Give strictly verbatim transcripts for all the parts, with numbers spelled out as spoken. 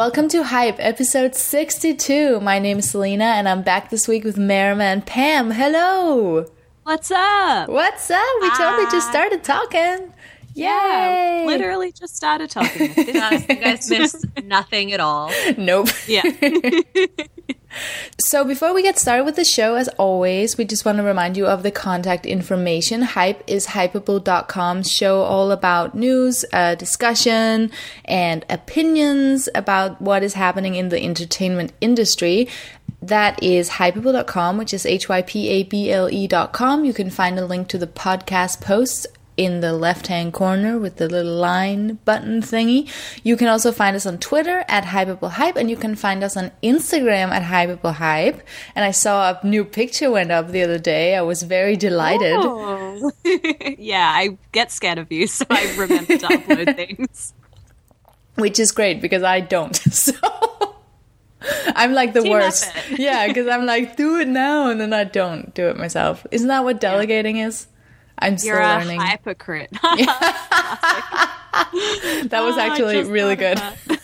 Welcome to Hype, episode sixty-two. My name is Selena, and I'm back this week with Marima and Pam. Hello! What's up? What's up? We Hi. totally just started talking. Yay! Yeah, literally just started talking. You guys missed nothing at all. Nope. Yeah. So before we get started with the show, as always, we just want to remind you of the contact information. Hype is hypeable dot com's show all about news, uh, discussion, and opinions about what is happening in the entertainment industry. That is hypeable dot com, which is H Y P A B L E dot com. You can find a link to the podcast posts in the left-hand corner with the little line button thingy. You can also find us on Twitter at HypeableHype, and you can find us on Instagram at HypeableHype. And I saw a new picture went up the other day. I was very delighted. Oh. Yeah, I get scared of you, so I remember to upload things. Which is great, because I don't. So I'm like the Team worst. effort. Yeah, because I'm like, do it now, and then I don't do it myself. Isn't that what delegating yeah. is? I'm still You're a learning. hypocrite. That was actually oh, really good.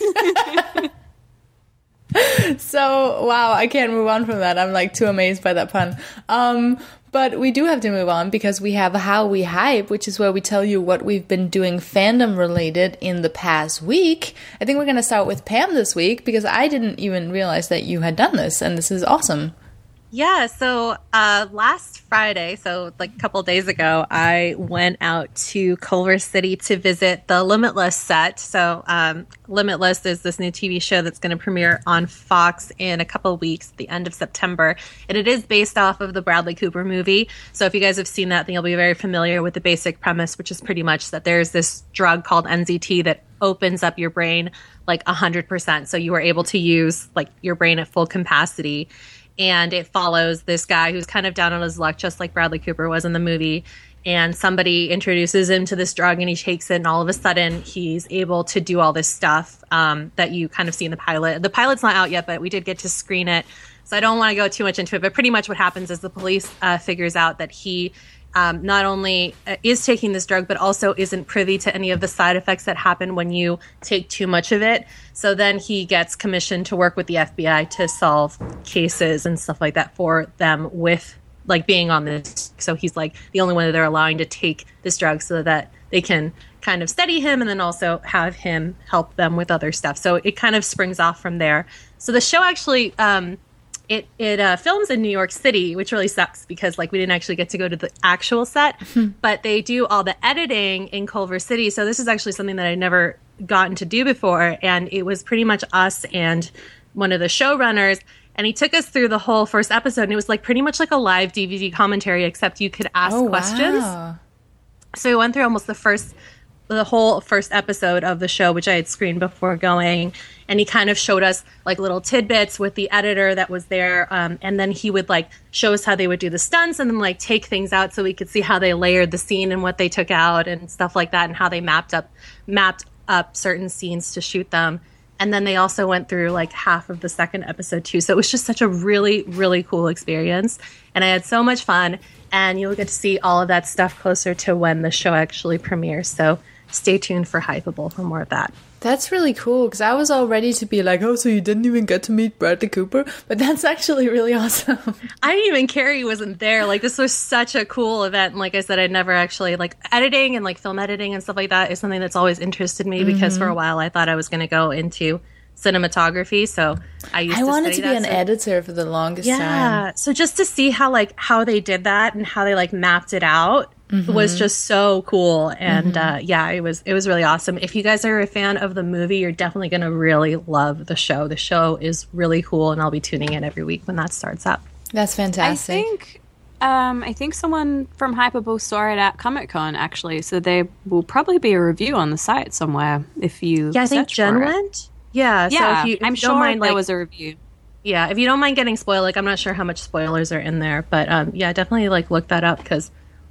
So, wow, I can't move on from that. I'm like too amazed by that pun. Um, but we do have to move on because we have How We Hype, which is where we tell you what we've been doing fandom related in the past week. I think we're going to start with Pam this week because I didn't even realize that you had done this, and this is awesome. Yeah, so uh, last Friday, so like a couple days ago, I went out to Culver City to visit the Limitless set. So um, Limitless is this new T V show that's going to premiere on Fox in a couple of weeks, the end of September. And it is based off of the Bradley Cooper movie. So if you guys have seen that, then you'll be very familiar with the basic premise, which is pretty much that there's this drug called N Z T that opens up your brain like one hundred percent. So you are able to use like your brain at full capacity. And it follows this guy who's kind of down on his luck, just like Bradley Cooper was in the movie. And somebody introduces him to this drug and he takes it. And all of a sudden, he's able to do all this stuff um, that you kind of see in the pilot. The pilot's not out yet, but we did get to screen it. So I don't want to go too much into it. But pretty much what happens is the police uh, figures out that he um, not only is taking this drug, but also isn't privy to any of the side effects that happen when you take too much of it. So then he gets commissioned to work with the F B I to solve cases and stuff like that for them with like being on this. So he's like the only one that they're allowing to take this drug so that they can kind of study him and then also have him help them with other stuff. So it kind of springs off from there. So the show actually, um, it, it uh, films in New York City, which really sucks because like we didn't actually get to go to the actual set, but they do all the editing in Culver City. So this is actually something that I never gotten to do before, and it was pretty much us and one of the showrunners, and he took us through the whole first episode, and it was like pretty much like a live D V D commentary, except you could ask oh, questions. Wow. So we went through almost the first the whole first episode of the show, which I had screened before going, and he kind of showed us like little tidbits with the editor that was there, um, and then he would like show us how they would do the stunts and then like take things out so we could see how they layered the scene and what they took out and stuff like that, and how they mapped up mapped up certain scenes to shoot them. And then they also went through like half of the second episode too. So it was just such a really, really cool experience. And I had so much fun. And you'll get to see all of that stuff closer to when the show actually premieres. So stay tuned for Hypeable for more of that. That's really cool, because I was all ready to be like, oh, so you didn't even get to meet Bradley Cooper? But that's actually really awesome. I didn't even care he wasn't there. Like, this was such a cool event. And like I said, I'd never actually, like, editing and, like, film editing and stuff like that is something that's always interested me, mm-hmm. because for a while I thought I was going to go into cinematography. So I used I to wanted to that, be an so. editor for the longest yeah. time. Yeah. So just to see how, like, how they did that and how they, like, mapped it out. Mm-hmm. was just so cool, and mm-hmm. uh, yeah, it was it was really awesome. If you guys are a fan of the movie, you're definitely going to really love the show. The show is really cool, and I'll be tuning in every week when that starts up. That's fantastic. I think um, I think someone from Hypeable saw it at Comic-Con, actually, so there will probably be a review on the site somewhere if you yeah, I think Jen went. It. Yeah, yeah. So if you, if I'm you sure don't mind, there like, was a review. Yeah, if you don't mind getting spoiled, like I'm not sure how much spoilers are in there, but um, yeah, definitely like look that up because like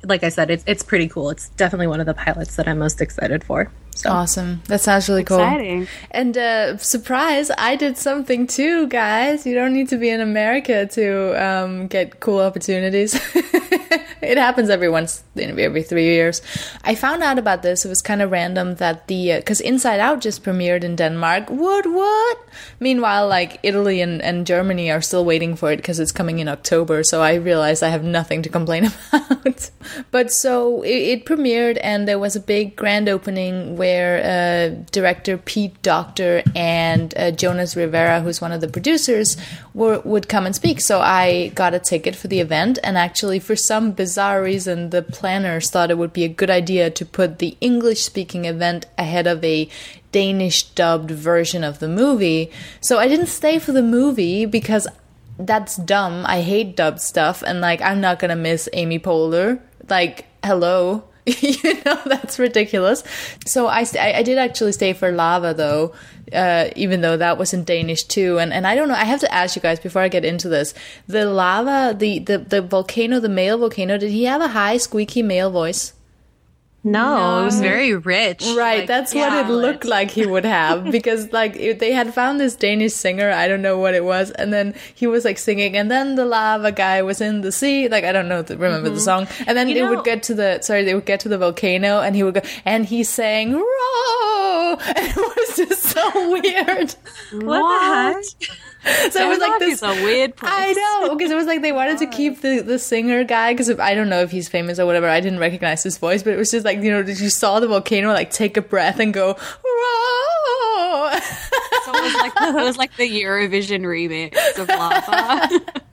like I said, it's it's pretty cool. It's definitely one of the pilots that I'm most excited for. So. Awesome. That sounds really cool. Exciting. And uh, surprise, I did something too, guys. You don't need to be in America to um, get cool opportunities. It happens every once, every three years. I found out about this. It was kind of random that the, because uh, Inside Out just premiered in Denmark. What, what? Meanwhile, like Italy and, and Germany are still waiting for it because it's coming in October. So I realized I have nothing to complain about. But so it, it premiered and there was a big grand opening where where uh, director Pete Docter and uh, Jonas Rivera, who's one of the producers, were, would come and speak. So I got a ticket for the event, and actually for some bizarre reason, the planners thought it would be a good idea to put the English-speaking event ahead of a Danish-dubbed version of the movie. So I didn't stay for the movie because that's dumb. I hate dubbed stuff, and like I'm not gonna miss Amy Poehler. Like, hello. You know, that's ridiculous. So I, st- I did actually stay for Lava, though, uh, even though that was in Danish, too. And and I don't know, I have to ask you guys before I get into this. The lava, the, the, the volcano, the male volcano, did he have a high, squeaky male voice? No, no, it was very rich. Right, like, that's yeah, what it looked like he would have. Because, like, it, they had found this Danish singer, I don't know what it was, and then he was, like, singing, and then the lava guy was in the sea. Like, I don't know, remember mm-hmm. the song. And then you they know, would get to the, sorry, they would get to the volcano, and he would go, and he sang, Roar! And it was just so weird. What, what the heck? So it was like this. It's a weird place. I know, because it was like they wanted to keep the, the singer guy, because I don't know if he's famous or whatever. I didn't recognize his voice, but it was just like, you know, you saw the volcano like take a breath and go, Whoa! So it was like it was like the Eurovision remix of Lava.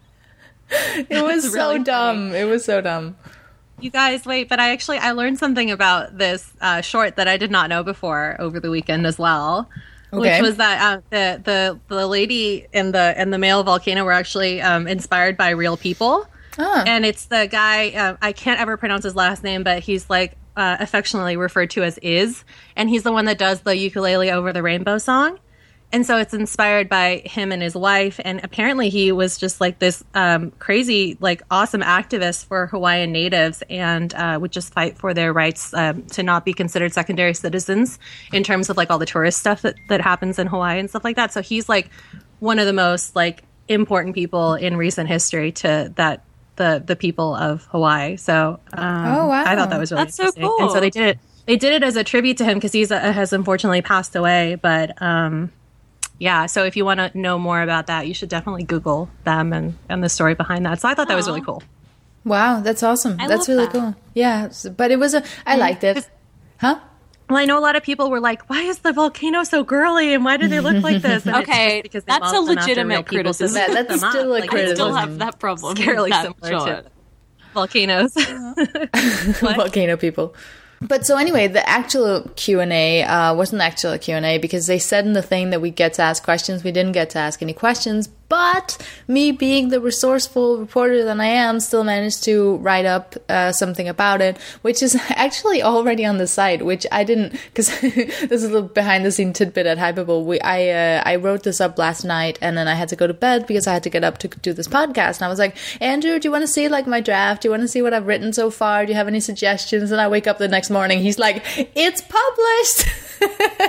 It was so really dumb. Funny. It was so dumb. You guys, wait, but I actually I learned something about this uh, short that I did not know before over the weekend as well. Okay. Which was that uh, the the the lady and the and the male volcano were actually um, inspired by real people, oh. And it's the guy uh, I can't ever pronounce his last name, but he's like uh, affectionately referred to as Iz, and he's the one that does the Ukulele Over the Rainbow song. And so it's inspired by him and his wife. And apparently he was just like this um, crazy, like awesome activist for Hawaiian natives and uh, would just fight for their rights um, to not be considered secondary citizens in terms of like all the tourist stuff that, that happens in Hawaii and stuff like that. So he's like one of the most like important people in recent history to that the the people of Hawaii. So um, oh, wow. I thought that was really That's interesting. So cool. And so they did it. They did it as a tribute to him because he's a, has unfortunately passed away. But um, yeah, so if you want to know more about that, you should definitely Google them and, and the story behind that. So I thought that was really cool. Wow, that's awesome. I that's love really that. cool. Yeah, but it was a. I liked it. Huh? Well, I know a lot of people were like, "Why is the volcano so girly? And why do they look like this?" And okay, it's because that's a legitimate criticism. That, that's still a like, criticism. I still have that problem. Scarily that similar short. to volcanoes. Volcano people. But so anyway, the actual Q and A uh, wasn't actually a Q and A because they said in the thing that we get to ask questions. We didn't get to ask any questions, but me being the resourceful reporter that I am still managed to write up uh, something about it, which is actually already on the site, which I didn't, because this is a little behind the scene tidbit at Hypable. We, I, uh, I wrote this up last night and then I had to go to bed because I had to get up to do this podcast. And I was like, Andrew, do you want to see like my draft? Do you want to see what I've written so far? Do you have any suggestions? And I wake up the next morning. He's like, it's published.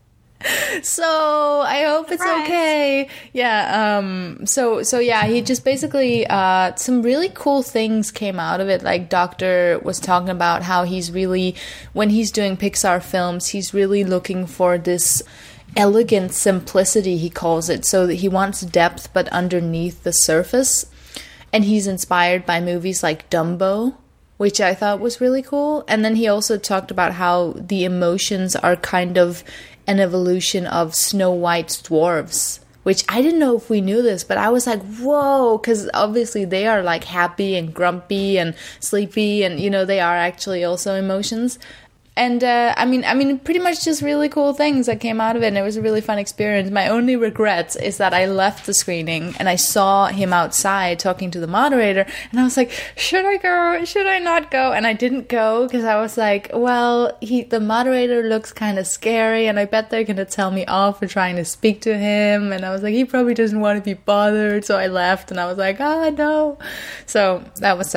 So I hope it's Surprise. okay. Yeah. Um. So so yeah. He just basically uh some really cool things came out of it. Like Doctor was talking about how he's really, when he's doing Pixar films, he's really looking for this elegant simplicity, he calls it. So that he wants depth, but underneath the surface. And he's inspired by movies like Dumbo, which I thought was really cool. And then he also talked about how the emotions are kind of an evolution of Snow White's dwarves, which I didn't know if we knew this, but I was like, whoa, because obviously they are like happy and grumpy and sleepy, and you know, they are actually also emotions. And uh, I mean, I mean, pretty much just really cool things that came out of it, and it was a really fun experience. My only regret is that I left the screening and I saw him outside talking to the moderator, and I was like, should I go? Should I not go? And I didn't go because I was like, well, he, the moderator looks kind of scary, and I bet they're gonna tell me off for trying to speak to him. And I was like, he probably doesn't want to be bothered, so I left, and I was like, oh no. So that was sad.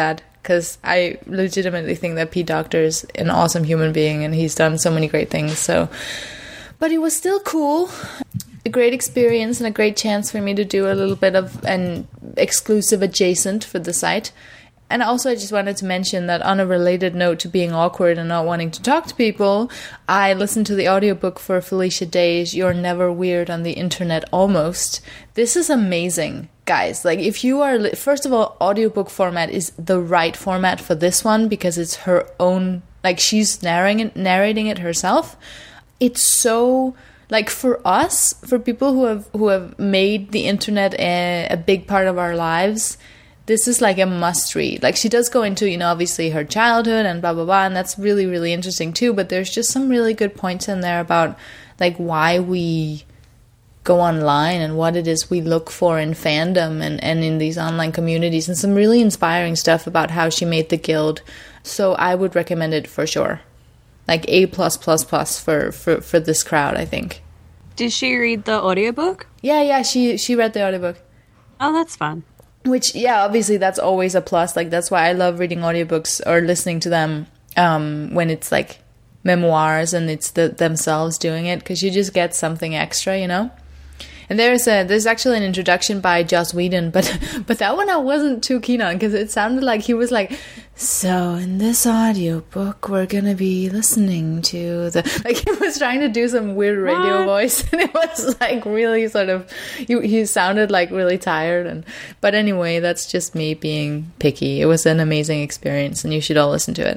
because I legitimately think that Pete Docter is an awesome human being and he's done so many great things. So, but it was still cool. A great experience and a great chance for me to do a little bit of an exclusive adjacent for the site. And also I just wanted to mention that on a related note to being awkward and not wanting to talk to people, I listened to the audiobook for Felicia Day's You're Never Weird on the Internet Almost. This is amazing, guys. Like, if you are, first of all, audiobook format is the right format for this one because it's her own, like, she's narrating it, narrating it herself. It's so... Like, for us, for people who have who have made the internet a, a big part of our lives, this is like a must read. Like, she does go into, you know, obviously her childhood and blah, blah, blah, and that's really, really interesting too. But there's just some really good points in there about, like, why we go online and what it is we look for in fandom and, and in these online communities, and some really inspiring stuff about how she made the guild. So I would recommend it for sure. Like, A plus plus plus for, for, for this crowd, I think. Did she read the audiobook? Yeah, yeah, she she read the audiobook. Oh, that's fun. Which, yeah, obviously that's always a plus. Like, that's why I love reading audiobooks or listening to them um, when it's, like, memoirs and it's the, themselves doing it. Because you just get something extra, you know? And there's a there's actually an introduction by Joss Whedon, but but that one I wasn't too keen on because it sounded like he was like, so in this audiobook we're gonna be listening to the, like, he was trying to do some weird radio what? voice, and it was like really sort of he, he sounded like really tired. And but anyway, that's just me being picky. It was an amazing experience, and you should all listen to it.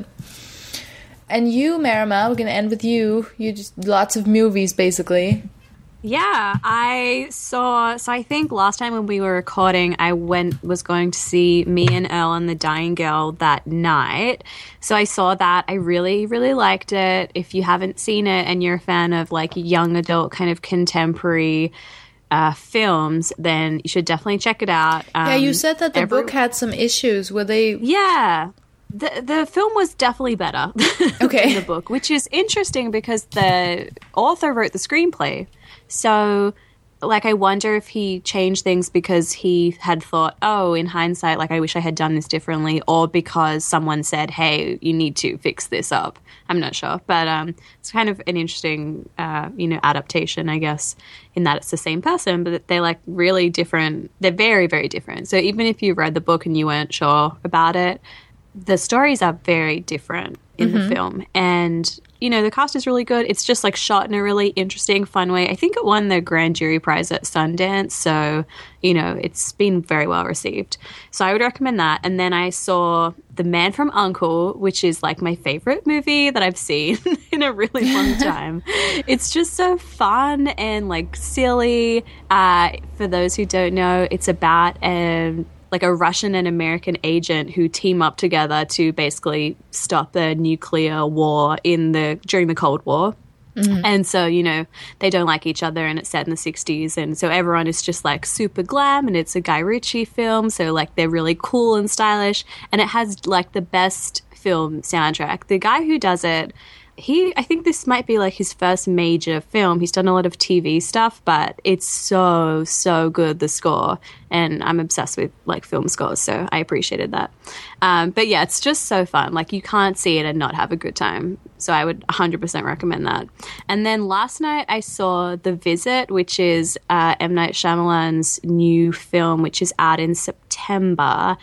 And you, Marima, we're gonna end with you. You just lots of movies basically. Yeah, I saw, so I think last time when we were recording, I went, was going to see Me and Earl and the Dying Girl that night. So I saw that. I really, really liked it. If you haven't seen it and you're a fan of like young adult kind of contemporary uh, films, then you should definitely check it out. Um, yeah, you said that the every- book had some issues. Were they? Yeah. The the film was definitely better okay. than the book, which is interesting because the author wrote the screenplay. So, like, I wonder if he changed things because he had thought, oh, in hindsight, like, I wish I had done this differently, or because someone said, hey, you need to fix this up. I'm not sure. But um, it's kind of an interesting, uh, you know, adaptation, I guess, in that it's the same person, but they're, like, really different. They're very, very different. So even if you read the book and you weren't sure about it, the stories are very different in mm-hmm. the film. And, you know, the cast is really good. It's just, like, shot in a really interesting, fun way. I think it won the Grand Jury Prize at Sundance. So, you know, it's been very well received. So I would recommend that. And then I saw The Man from U N C L E, which is, like, my favorite movie that I've seen in a really long time. It's just so fun and, like, silly. Uh, for those who don't know, it's about um, like a Russian and American agent who team up together to basically stop the nuclear war in the during the Cold War. Mm-hmm. And so, you know, they don't like each other, and it's set in the sixties. And so everyone is just like super glam, and it's a Guy Ritchie film. So like they're really cool and stylish, and it has like the best film soundtrack. The guy who does it, he, I think this might be like his first major film. He's done a lot of T V stuff, but it's so, so good, the score. And I'm obsessed with like film scores, so I appreciated that. Um, but yeah, it's just so fun. Like you can't see it and not have a good time. So I would one hundred percent recommend that. And then last night I saw The Visit, which is uh, M. Night Shyamalan's new film, which is out in September.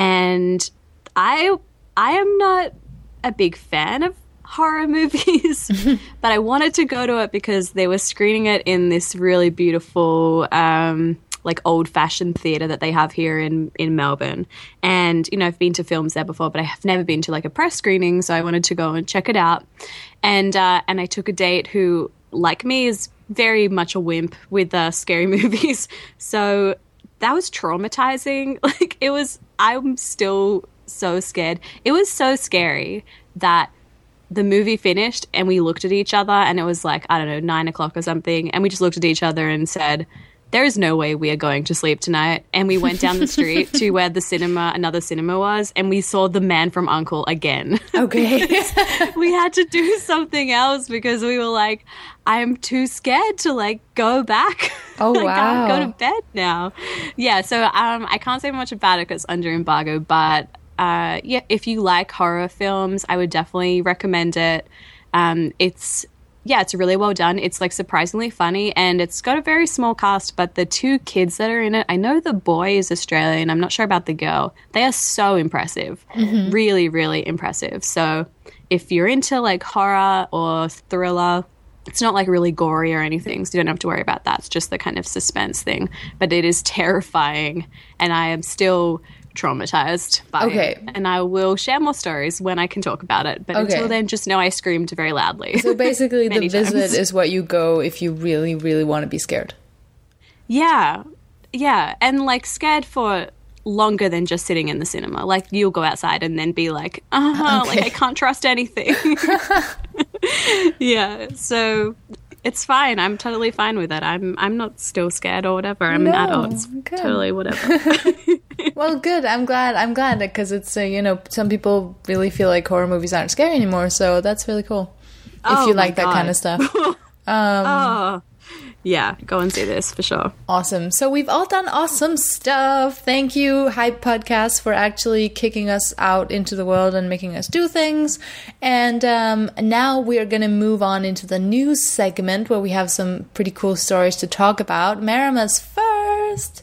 And I, I am not a big fan of horror movies, but I wanted to go to it because they were screening it in this really beautiful um like old-fashioned theater that they have here in in Melbourne. And you know, I've been to films there before, but I have never been to like a press screening, so I wanted to go and check it out. And uh and I took a date who, like me, is very much a wimp with uh scary movies, so that was traumatizing. Like it was, I'm still so scared. It was so scary that the movie finished and we looked at each other, and it was like, I don't know, nine o'clock or something. And we just looked at each other and said, there is no way we are going to sleep tonight. And we went down the street to where the cinema, another cinema was, and we saw The Man from U N C L E again. Okay. We had to do something else because we were like, I am too scared to like go back. Oh, wow. I can't go to bed now. Yeah. So um, I can't say much about it because it's under embargo, but uh, yeah, if you like horror films, I would definitely recommend it. Um, it's yeah, it's really well done. It's like surprisingly funny, and it's got a very small cast, but the two kids that are in it, I know the boy is Australian. I'm not sure about the girl. They are so impressive. Mm-hmm. Really, really impressive. So if you're into like horror or thriller, it's not like really gory or anything, so you don't have to worry about that. It's just the kind of suspense thing. But it is terrifying, and I am still traumatized by okay. it. And I will share more stories when I can talk about it. But okay. until then, just know I screamed very loudly. So basically the times. visit is what you go if you really, really want to be scared. Yeah. Yeah. And like scared for longer than just sitting in the cinema. Like you'll go outside and then be like, oh, okay. like I can't trust anything. Yeah. So it's fine. I'm totally fine with it. I'm I'm not still scared or whatever. I'm no, an adult. It's good. Totally whatever. Well, good. I'm glad. I'm glad because it's uh, you know, some people really feel like horror movies aren't scary anymore. So that's really cool. Oh, if you like God. that kind of stuff. um, oh. Yeah, go and see this for sure. Awesome. So we've all done awesome stuff. Thank you, Hype Podcast, for actually kicking us out into the world and making us do things. And um, now we are going to move on into the news segment where we have some pretty cool stories to talk about. Marama's first.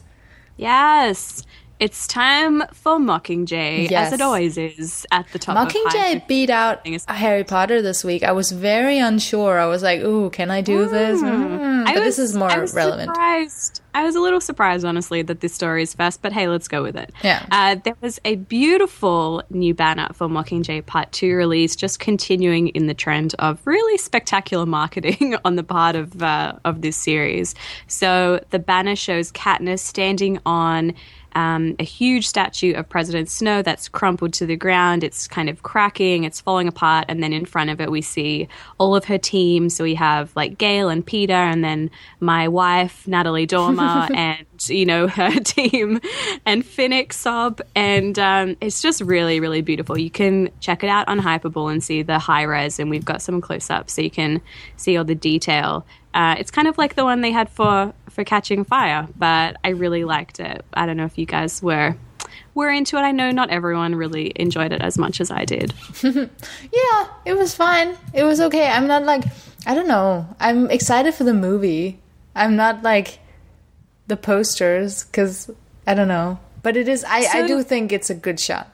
Yes. It's time for Mockingjay, yes. as it always is, at the top Mockingjay of Mockingjay beat out Harry Potter this week. I was very unsure. I was like, ooh, can I do mm. this? Mm. But was, this is more I was relevant. Surprised. I was a little surprised, honestly, that this story is first, but hey, let's go with it. Yeah. Uh, there was a beautiful new banner for Mockingjay Part two release, just continuing in the trend of really spectacular marketing on the part of, uh, of this series. So the banner shows Katniss standing on Um, a huge statue of President Snow that's crumpled to the ground. It's kind of cracking, it's falling apart, and then in front of it we see all of her team. So we have like Gale and Peter, and then my wife, Natalie Dormer, and, you know, her team, and Finnick Sob, and um, it's just really, really beautiful. You can check it out on Hypable and see the high res, and we've got some close-ups so you can see all the detail. Uh, it's kind of like the one they had for, for Catching Fire, but I really liked it. I don't know if you guys were were into it. I know not everyone really enjoyed it as much as I did. Yeah, it was fine. It was okay. I'm not like, I don't know. I'm excited for the movie. I'm not like the posters because, I don't know. But it is, I, so, I do think it's a good shot.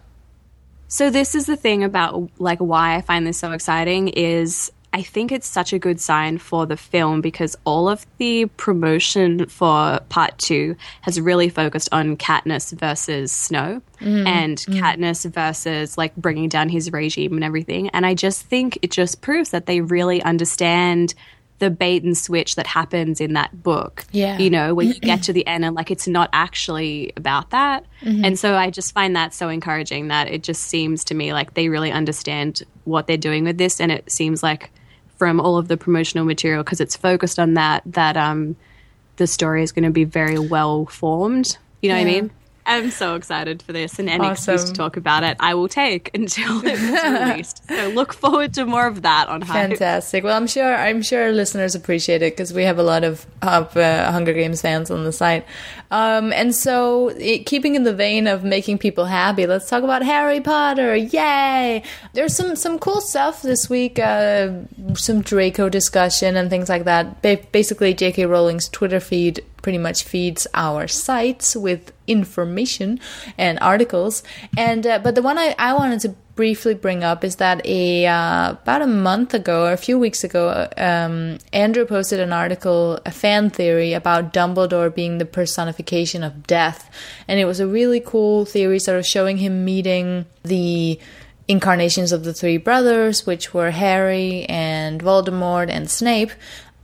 So this is the thing about like why I find this so exciting is I think it's such a good sign for the film because all of the promotion for part two has really focused on Katniss versus Snow mm-hmm. and mm-hmm. Katniss versus like bringing down his regime and everything. And I just think it just proves that they really understand the bait and switch that happens in that book. Yeah. You know, when you get to the end and like it's not actually about that. Mm-hmm. And so I just find that so encouraging that it just seems to me like they really understand what they're doing with this. And it seems like from all of the promotional material, because it's focused on that, that um, the story is going to be very well formed. You know yeah. what I mean? I'm so excited for this, and any awesome. excuse to talk about it, I will take until it's released. So look forward to more of that on Hype. Fantastic. Well, I'm sure I'm sure listeners appreciate it because we have a lot of, of uh, Hunger Games fans on the site. Um, and so, it, keeping in the vein of making people happy, let's talk about Harry Potter. Yay! There's some some cool stuff this week. Uh, some Draco discussion and things like that. Ba- basically, J K Rowling's Twitter feed pretty much feeds our sites with information and articles. And uh, but the one I, I wanted to briefly bring up is that a uh, about a month ago or a few weeks ago, um, Andrew posted an article, a fan theory about Dumbledore being the personification of death. And it was a really cool theory, sort of showing him meeting the incarnations of the three brothers, which were Harry and Voldemort and Snape.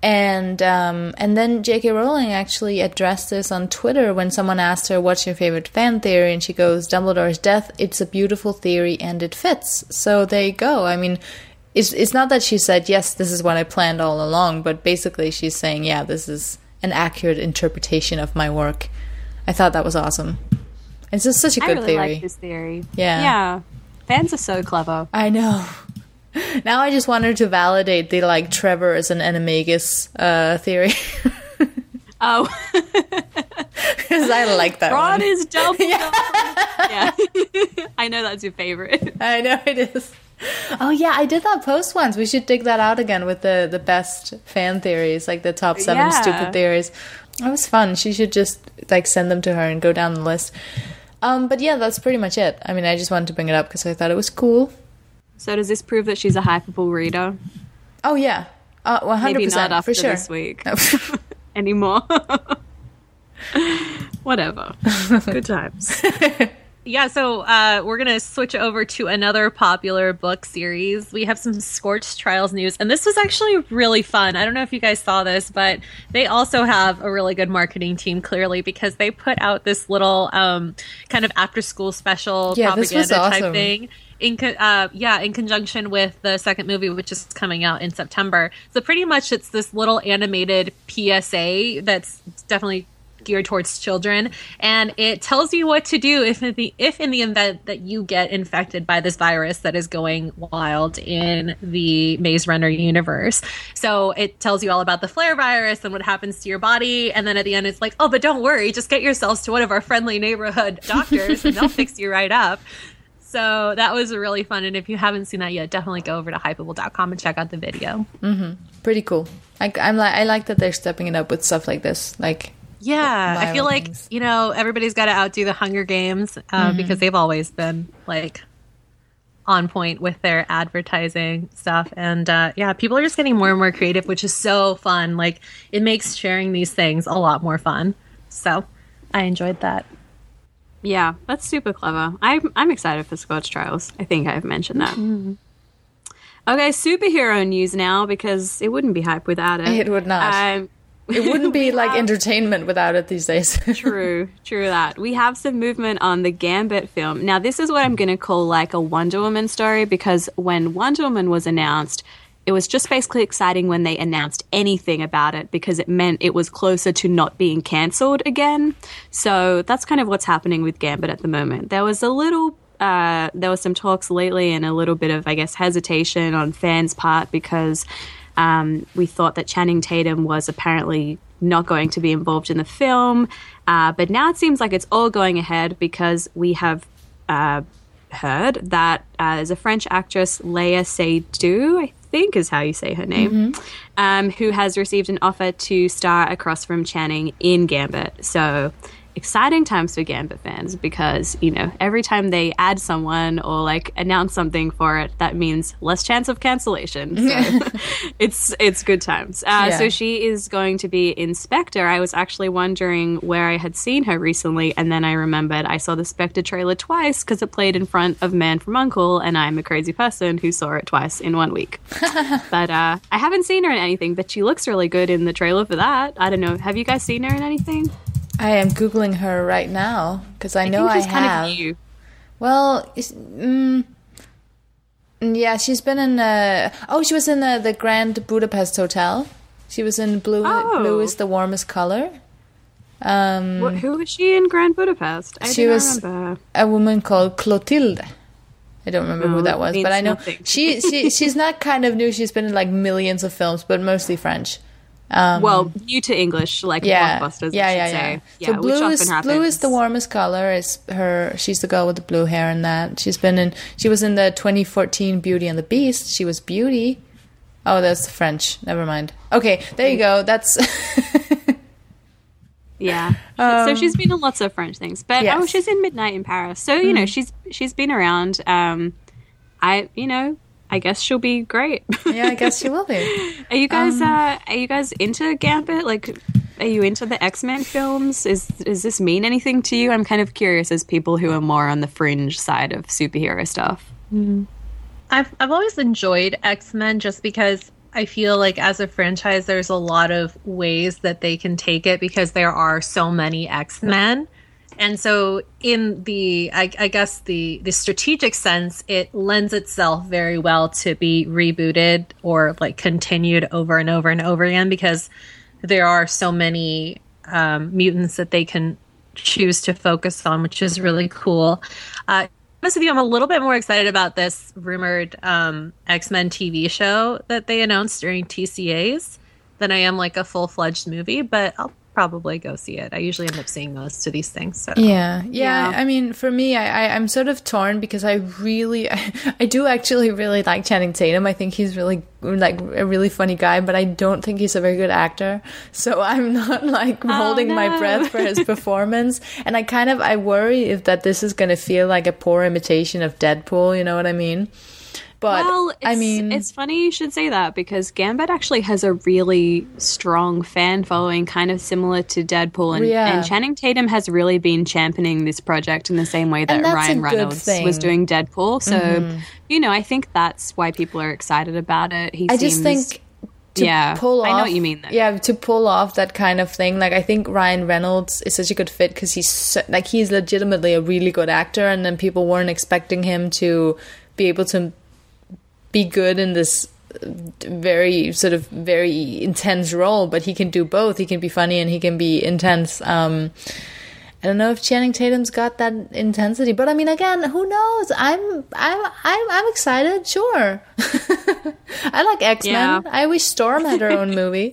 And um, and then J K Rowling actually addressed this on Twitter when someone asked her, what's your favorite fan theory? And she goes, Dumbledore's death. It's a beautiful theory and it fits. So there you go. I mean, it's, it's not that she said, yes, this is what I planned all along. But basically she's saying, yeah, this is an accurate interpretation of my work. I thought that was awesome. It's just such a good I really theory. like this theory. Yeah. Yeah. Fans are so clever. I know. Now I just want her to validate the, like, Trevor is an animagus uh, theory. Oh. Because I like that Ron one. is Dumbledore. Yeah. yeah. I know that's your favorite. I know it is. Oh yeah, I did that post once. We should dig that out again with the, the best fan theories, like the top seven Yeah. stupid theories. That was fun. She should just like send them to her and go down the list. Um, but yeah, that's pretty much it. I mean, I just wanted to bring it up because I thought it was cool. So does this prove that she's a hypeable reader? Oh yeah, uh, one hundred Maybe percent not after for sure. this week anymore. Whatever. Good times. Yeah, so uh, we're going to switch over to another popular book series. We have some Scorched Trials news, and this was actually really fun. I don't know if you guys saw this, but they also have a really good marketing team, clearly, because they put out this little um, kind of after-school special Yeah, this was propaganda type awesome. thing. In co- uh, yeah, in conjunction with the second movie, which is coming out in September. So pretty much it's this little animated P S A that's definitely geared towards children, and it tells you what to do if in the if in the event that you get infected by this virus that is going wild in the Maze Runner universe. So it tells you all about the flare virus and what happens to your body, and then at the end it's like, oh, but don't worry, just get yourselves to one of our friendly neighborhood doctors and they'll fix you right up. So that was really fun, and if you haven't seen that yet, definitely go over to hypeable dot com and check out the video. Pretty cool. I, I'm like, I like that they're stepping it up with stuff like this. Like, Yeah, I feel viral like, things. you know, everybody's got to outdo the Hunger Games uh, because they've always been, like, on point with their advertising stuff. And, uh, yeah, people are just getting more and more creative, which is so fun. Like, it makes sharing these things a lot more fun. So, I enjoyed that. Yeah, that's super clever. I'm I'm excited for Scorched Trials. I think I've mentioned that. Mm-hmm. Okay, superhero news now, because it wouldn't be hype without it. It would not. Um, it wouldn't be we like have- entertainment without it these days. True, true that. We have some movement on the Gambit film. Now, this is what I'm going to call like a Wonder Woman story, because when Wonder Woman was announced, it was just basically exciting when they announced anything about it, because it meant it was closer to not being cancelled again. So that's kind of what's happening with Gambit at the moment. There was a little, uh, there was some talks lately and a little bit of, I guess, hesitation on fans' part, because um, we thought that Channing Tatum was apparently not going to be involved in the film. Uh, but now it seems like it's all going ahead, because we have uh, heard that uh, there's a French actress, Léa Seydoux, I think is how you say her name, um, who has received an offer to star across from Channing in Gambit. So exciting times for Gambit fans, because, you know, every time they add someone or like announce something for it, that means less chance of cancellation. So it's it's good times. Uh, Yeah. So she is going to be in Spectre. I was actually wondering where I had seen her recently, and then I remembered I saw the Spectre trailer twice because it played in front of Man from U N C L E, and I'm a crazy person who saw it twice in one week. But uh, I haven't seen her in anything, but she looks really good in the trailer for that. I don't know. Have you guys seen her in anything? I am Googling her right now because I, know think I she's kind have. of new. Well, it's- mm, yeah, she's been in. Uh, oh, she was in uh, the Grand Budapest Hotel. She was in Blue. Oh. Blue is the warmest color. Um, What, who was she in Grand Budapest? I She don't was- remember. a woman called Clotilde. I don't remember Oh, who that was, means but I know nothing. she, she she's not kind of new. She's been in like millions of films, but mostly French. Um, Well, new to English, like yeah, blockbusters, yeah, I should yeah, say. yeah. So which blue often is happens. blue is the warmest color. Is her? She's the girl with the blue hair and that. She's been in. She was in the twenty fourteen Beauty and the Beast. She was Beauty. Oh, that's French. Never mind. Okay, there you go. That's Yeah. so she's been in lots of French things. But Um, yes. Mm. oh, she's in Midnight in Paris. So, you know, she's she's been around. Um I you know, I guess she'll be great. yeah. I guess she will be. Are you guys Um, uh are you guys into Gambit? Like, are you into the X-Men films? Is does this mean anything to you? I'm kind of curious as people who are more on the fringe side of superhero stuff. I've I've always enjoyed X-Men just because I feel like as a franchise there's a lot of ways that they can take it because there are so many X-Men. And so in the I, I guess the the strategic sense, it lends itself very well to be rebooted or like continued over and over and over again because there are so many um, mutants that they can choose to focus on, which is really cool. Uh, honest with you, I'm a little bit more excited about this rumored um, X-Men T V show that they announced during T C As than I am like a full-fledged movie, but I'll probably go see it. I usually end up seeing most of these things. So. Yeah, yeah, Yeah. I mean, for me, I, I, I'm sort of torn because I really, I, I do actually really like Channing Tatum. I think he's really, like, a really funny guy, but I don't think he's a very good actor. So I'm not, like, holding my no. breath for his performance. And I kind of, I worry if that this is going to feel like a poor imitation of Deadpool, you know what I mean? But, Well, it's, I mean... it's funny you should say that because Gambit actually has a really strong fan following, kind of similar to Deadpool. And, Yeah. and Channing Tatum has really been championing this project in the same way that And that's Ryan a good Reynolds thing. was doing Deadpool. So, you know, I think that's why people are excited about it. He I seems, just think to yeah, pull off, I know what you mean. Though. Yeah, to pull off that kind of thing. Like, I think Ryan Reynolds is such a good fit because he's so, like he's legitimately a really good actor, and then people weren't expecting him to be able to be good in this very sort of very intense role, but he can do both. He can be funny and he can be intense. Um, I don't know if Channing Tatum's got that intensity, but I mean, again, who knows? I'm, I'm, I'm, I'm excited. Sure, I like X-Men. Yeah. I wish Storm had her own movie.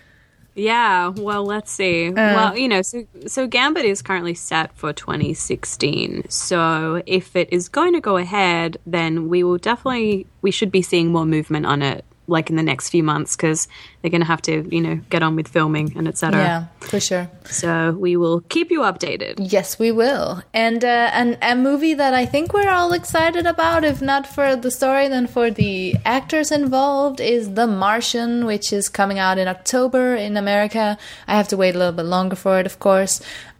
Yeah, well, let's see. Uh. well, you know, so so Gambit is currently set for twenty sixteen. So if it is going to go ahead, then we will definitely we should be seeing more movement on it, like in the next few months, because they're going to have to, you know, get on with filming and et cetera. Yeah, for sure. So we will keep you updated. Yes, we will. And uh, and a movie that I think we're all excited about, if not for the story, then for the actors involved, is The Martian, which is coming out in October in America. I have to wait a little bit longer for it, of course.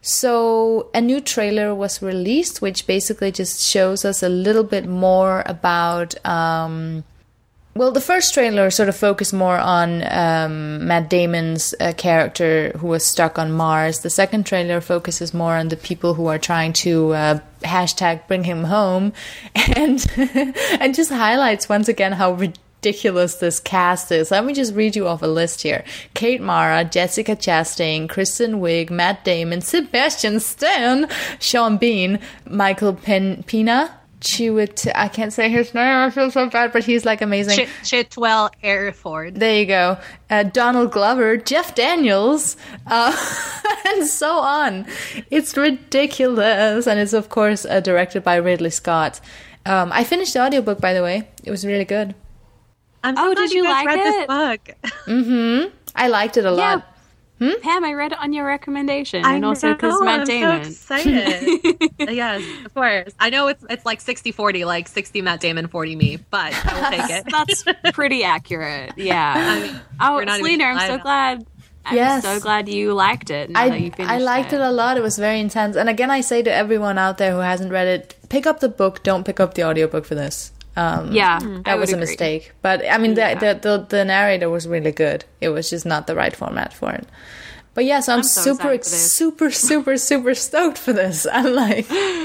So a new trailer was released, which basically just shows us a little bit more about... Um, Well, the first trailer sort of focused more on um, Matt Damon's uh, character who was stuck on Mars. The second trailer focuses more on the people who are trying to uh, hashtag bring him home, and and just highlights once again how ridiculous this cast is. Let me just read you off a list here: Kate Mara, Jessica Chastain, Kristen Wiig, Matt Damon, Sebastian Stan, Sean Bean, Michael Pen- Pena. Chewit, I can't say his name, I feel so bad, but he's like amazing. Ch- Chitwell Airford. There you go. Uh, Donald Glover, Jeff Daniels, uh, and so on. It's ridiculous. And it's, of course, uh, directed by Ridley Scott. Um, I finished the audiobook, by the way. It was really good. I'm so Oh, glad did you guys like read it? this book. Mm-hmm. I liked it a Yeah. lot. Pam, I read it on your recommendation, I and also because know, Matt I'm Damon. so excited. Yes, of course. I know it's it's like sixty forty, like sixty Matt Damon, forty me, but I will take it. That's pretty accurate. Yeah. I mean, oh, we're not even Selena, I'm live so now. glad. I'm Yes. so glad you liked it. Now that you I, finished I liked it. it a lot. It was very intense. And again, I say to everyone out there who hasn't read it, pick up the book. Don't pick up the audiobook for this. Um, Yeah, that I would was a agree. mistake. But I mean, the, Yeah. the, the the narrator was really good. It was just not the right format for it. But yeah, so I'm, I'm so super, excited for this. super, super, super stoked for this. I'm like,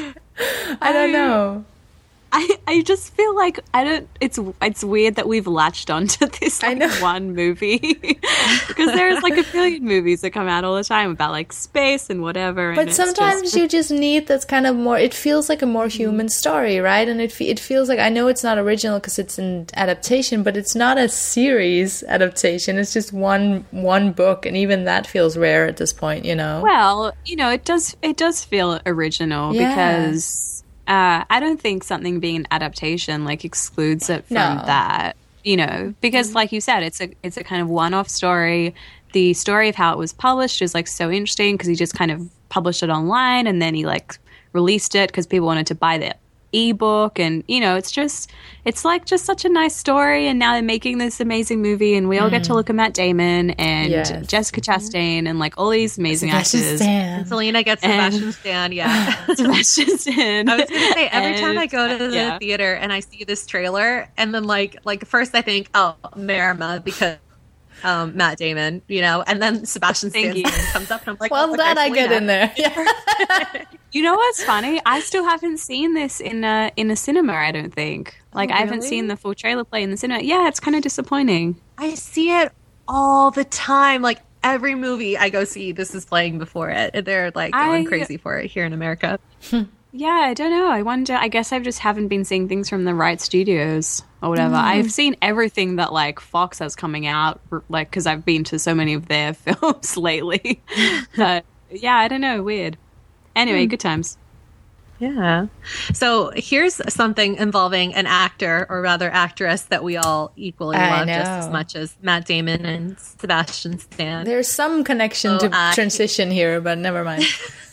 I don't I- know. I, I just feel like I don't. It's it's weird that we've latched onto this I like, know. one movie because there's like a billion movies that come out all the time about like space and whatever. and But it's sometimes just, you just need that's kind of more. It feels like a more human story, right? And it fe- it feels like I know it's not original because it's an adaptation, but it's not a series adaptation. It's just one one book, and even that feels rare at this point. You know? well, you know, it does it does feel original Yeah. because uh, I don't think something being an adaptation like excludes it from No. that. You know, because like you said, it's a it's a kind of one off story. The story of how it was published is like so interesting because he just kind of published it online and then he like released it because people wanted to buy the ebook, and you know, it's just it's like just such a nice story. And now they're making this amazing movie, and we all get to look at Matt Damon and Yes. Jessica Chastain and like all these amazing Sebastian actors. Stan. Selena gets And- Sebastian Stan, yeah. Sebastian Stan. I was gonna say every time And- I go to the yeah. theater and I see this trailer, and then like like first I think, oh, Marima because um, Matt Damon, you know, and then Sebastian Thank Stan you. comes up, and I'm like, Well, oh, I'm look, glad I there's get Selena. in there. Yeah. You know what's funny? I still haven't seen this in a in a cinema. I don't think. Like Oh, I haven't really? seen the full trailer play in the cinema. Yeah, it's kind of disappointing. I see it all the time. Like every movie I go see, this is playing before it. They're like going I- crazy for it here in America. Yeah, I don't know. I wonder. I guess I just haven't been seeing things from the right studios or whatever. Mm. I've seen everything that like Fox has coming out, like because I've been to so many of their films lately. But yeah, I don't know. Weird. Anyway, mm. good times. Yeah. So here's something involving an actor, or rather actress, that we all equally I love know. just as much as Matt Damon and Sebastian Stan. There's some connection so, to uh, transition here, but never mind.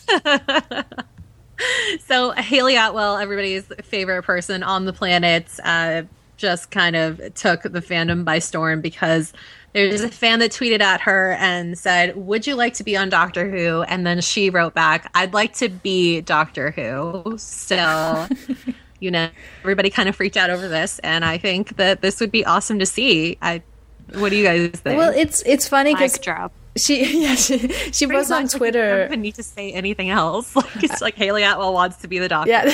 So Haley Atwell, everybody's favorite person on the planet, uh, just kind of took the fandom by storm because there's a fan that tweeted at her and said, "Would you like to be on Doctor Who?" And then she wrote back, "I'd like to be Doctor Who." So, you know, everybody kind of freaked out over this, and I think that this would be awesome to see. I, what do you guys think? Well, it's it's funny because drop. She yeah she she was on Twitter. I don't even need to say anything else. Like it's like Haley Atwell wants to be the Doctor. Yeah.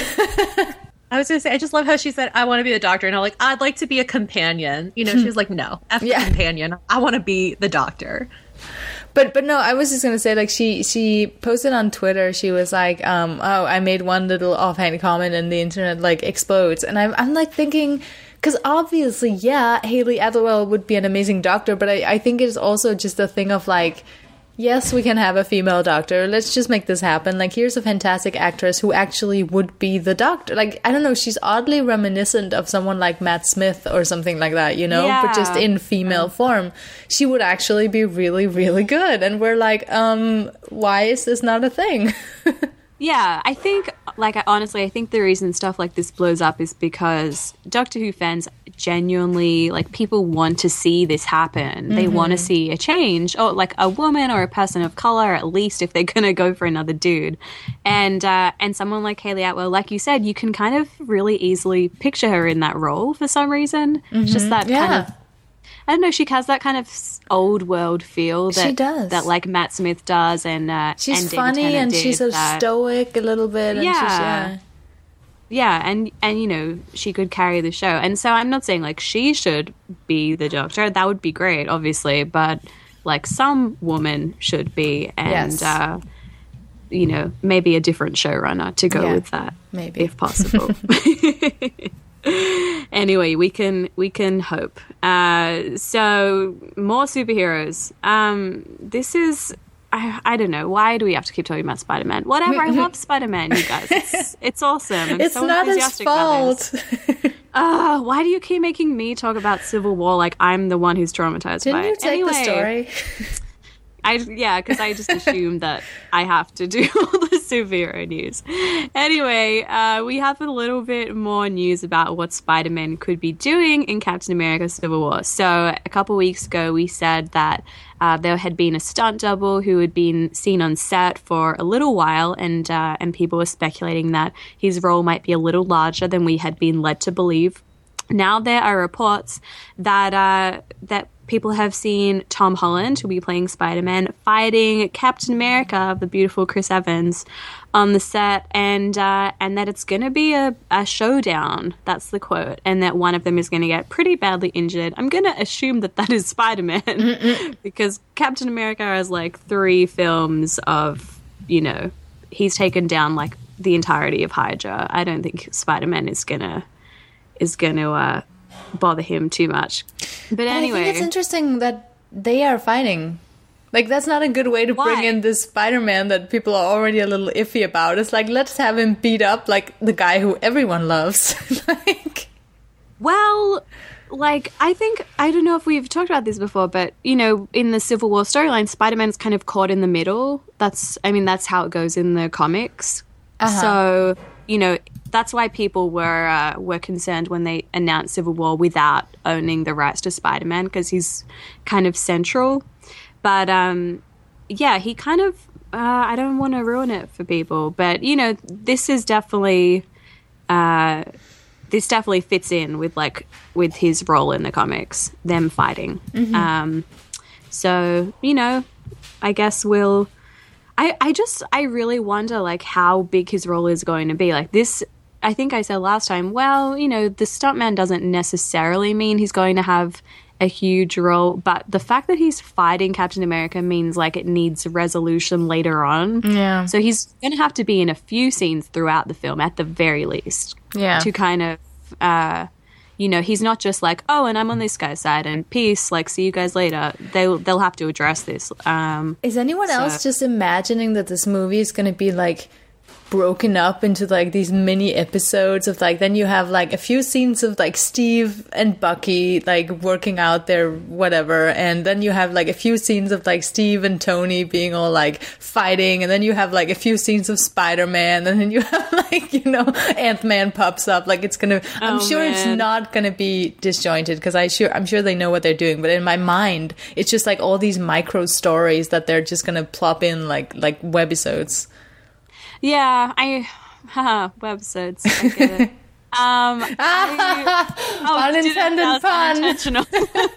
I was going to say, I just love how she said, "I want to be the Doctor," and I'm like, "I'd like to be a companion." You know, she was like, "No, F the Yeah. companion. I want to be the Doctor." But but no, I was just gonna say, like, she she posted on Twitter. She was like, um, "Oh, I made one little offhand comment, and the internet like explodes." And I'm I'm like thinking. Because obviously, yeah, Haley Atwell would be an amazing doctor, but I, I think it's also just a thing of like, yes, we can have a female doctor. Let's just make this happen. Like, here's a fantastic actress who actually would be the doctor. Like, I don't know, she's oddly reminiscent of someone like Matt Smith or something like that, you know? Yeah. But just in female form. She would actually be really, really good. And we're like, um, why is this not a thing? Yeah, I think, like, I, honestly, I think the reason stuff like this blows up is because Doctor Who fans genuinely, like, people want to see this happen. Mm-hmm. They want to see a change, or like a woman or a person of color, at least, if they're going to go for another dude. And uh, and someone like Haley Atwell, like you said, you can kind of really easily picture her in that role for some reason. Mm-hmm. It's just that yeah. kind of, I don't know, she has that kind of old world feel that she does. that like Matt Smith does, and uh, she's and David funny Tennant and did she's so that. stoic a little bit. And Yeah. she's, yeah, yeah, and and you know she could carry the show, and so I'm not saying like she should be the Doctor. That would be great, obviously, but like some woman should be, and Yes. uh, you know maybe a different showrunner to go Yeah, with that, maybe. if possible. Anyway, we can we can hope. Uh, so more superheroes. Um, this is I, I don't know, why do we have to keep talking about Spider-Man? Whatever, I love Spider-Man, you guys. It's, it's awesome. I'm it's so not his enthusiastic about this. fault. Uh, why do you keep making me talk about Civil War like I'm the one who's traumatized Didn't by you it? take Anyway, the story? I, yeah, because I just assumed that I have to do all the superhero news. Anyway, uh, we have a little bit more news about what Spider-Man could be doing in Captain America Civil War. So a couple weeks ago, we said that uh, there had been a stunt double who had been seen on set for a little while, and uh, and people were speculating that his role might be a little larger than we had been led to believe. Now there are reports that uh, that people have seen Tom Holland, who will be playing Spider-Man, fighting Captain America, the beautiful Chris Evans, on the set, and uh, and that it's going to be a, a showdown. That's the quote, and that one of them is going to get pretty badly injured. I'm going to assume that that is Spider-Man because Captain America has like three films of, you know, he's taken down like the entirety of Hydra. I don't think Spider-Man is gonna is going to uh, bother him too much. But, But anyway, I think it's interesting that they are fighting. Like, that's not a good way to Why? bring in this Spider-Man that people are already a little iffy about. It's like, let's have him beat up, like, the guy who everyone loves. Like, well, like, I think, I don't know if we've talked about this before, but, you know, in the Civil War storyline, Spider-Man's kind of caught in the middle. That's, I mean, that's how it goes in the comics. Uh-huh. So, you know, that's why people were uh, were concerned when they announced Civil War without owning the rights to Spider-Man, because he's kind of central. But, um, yeah, he kind of, uh, I don't want to ruin it for people, but, you know, this is definitely, uh, this definitely fits in with, like, with his role in the comics, them fighting. Mm-hmm. Um, so, you know, I guess we'll, I, I just, I really wonder, like, how big his role is going to be. Like, this, I think I said last time, well, you know, the stuntman doesn't necessarily mean he's going to have a huge role. But the fact that he's fighting Captain America means like it needs resolution later on. Yeah. So he's going to have to be in a few scenes throughout the film at the very least. Yeah. To kind of, uh, you know, he's not just like, oh, and I'm on this guy's side and peace, like, see you guys later. They'll, they'll have to address this. Um, Is anyone so- else just imagining that this movie is going to be like broken up into like these mini episodes of like, then you have like a few scenes of like Steve and Bucky like working out their whatever, and then you have like a few scenes of like Steve and Tony being all like fighting, and then you have like a few scenes of Spider-Man, and then you have like, you know, Ant-Man pops up. Like it's gonna, I'm Oh, sure it's man. not gonna be disjointed, because I sure I'm sure they know what they're doing, but in my mind it's just like all these micro stories that they're just gonna plop in like like webisodes. Yeah, I haha, webisodes. I get it. Um, I, oh, Unintended that was pun. unintentional.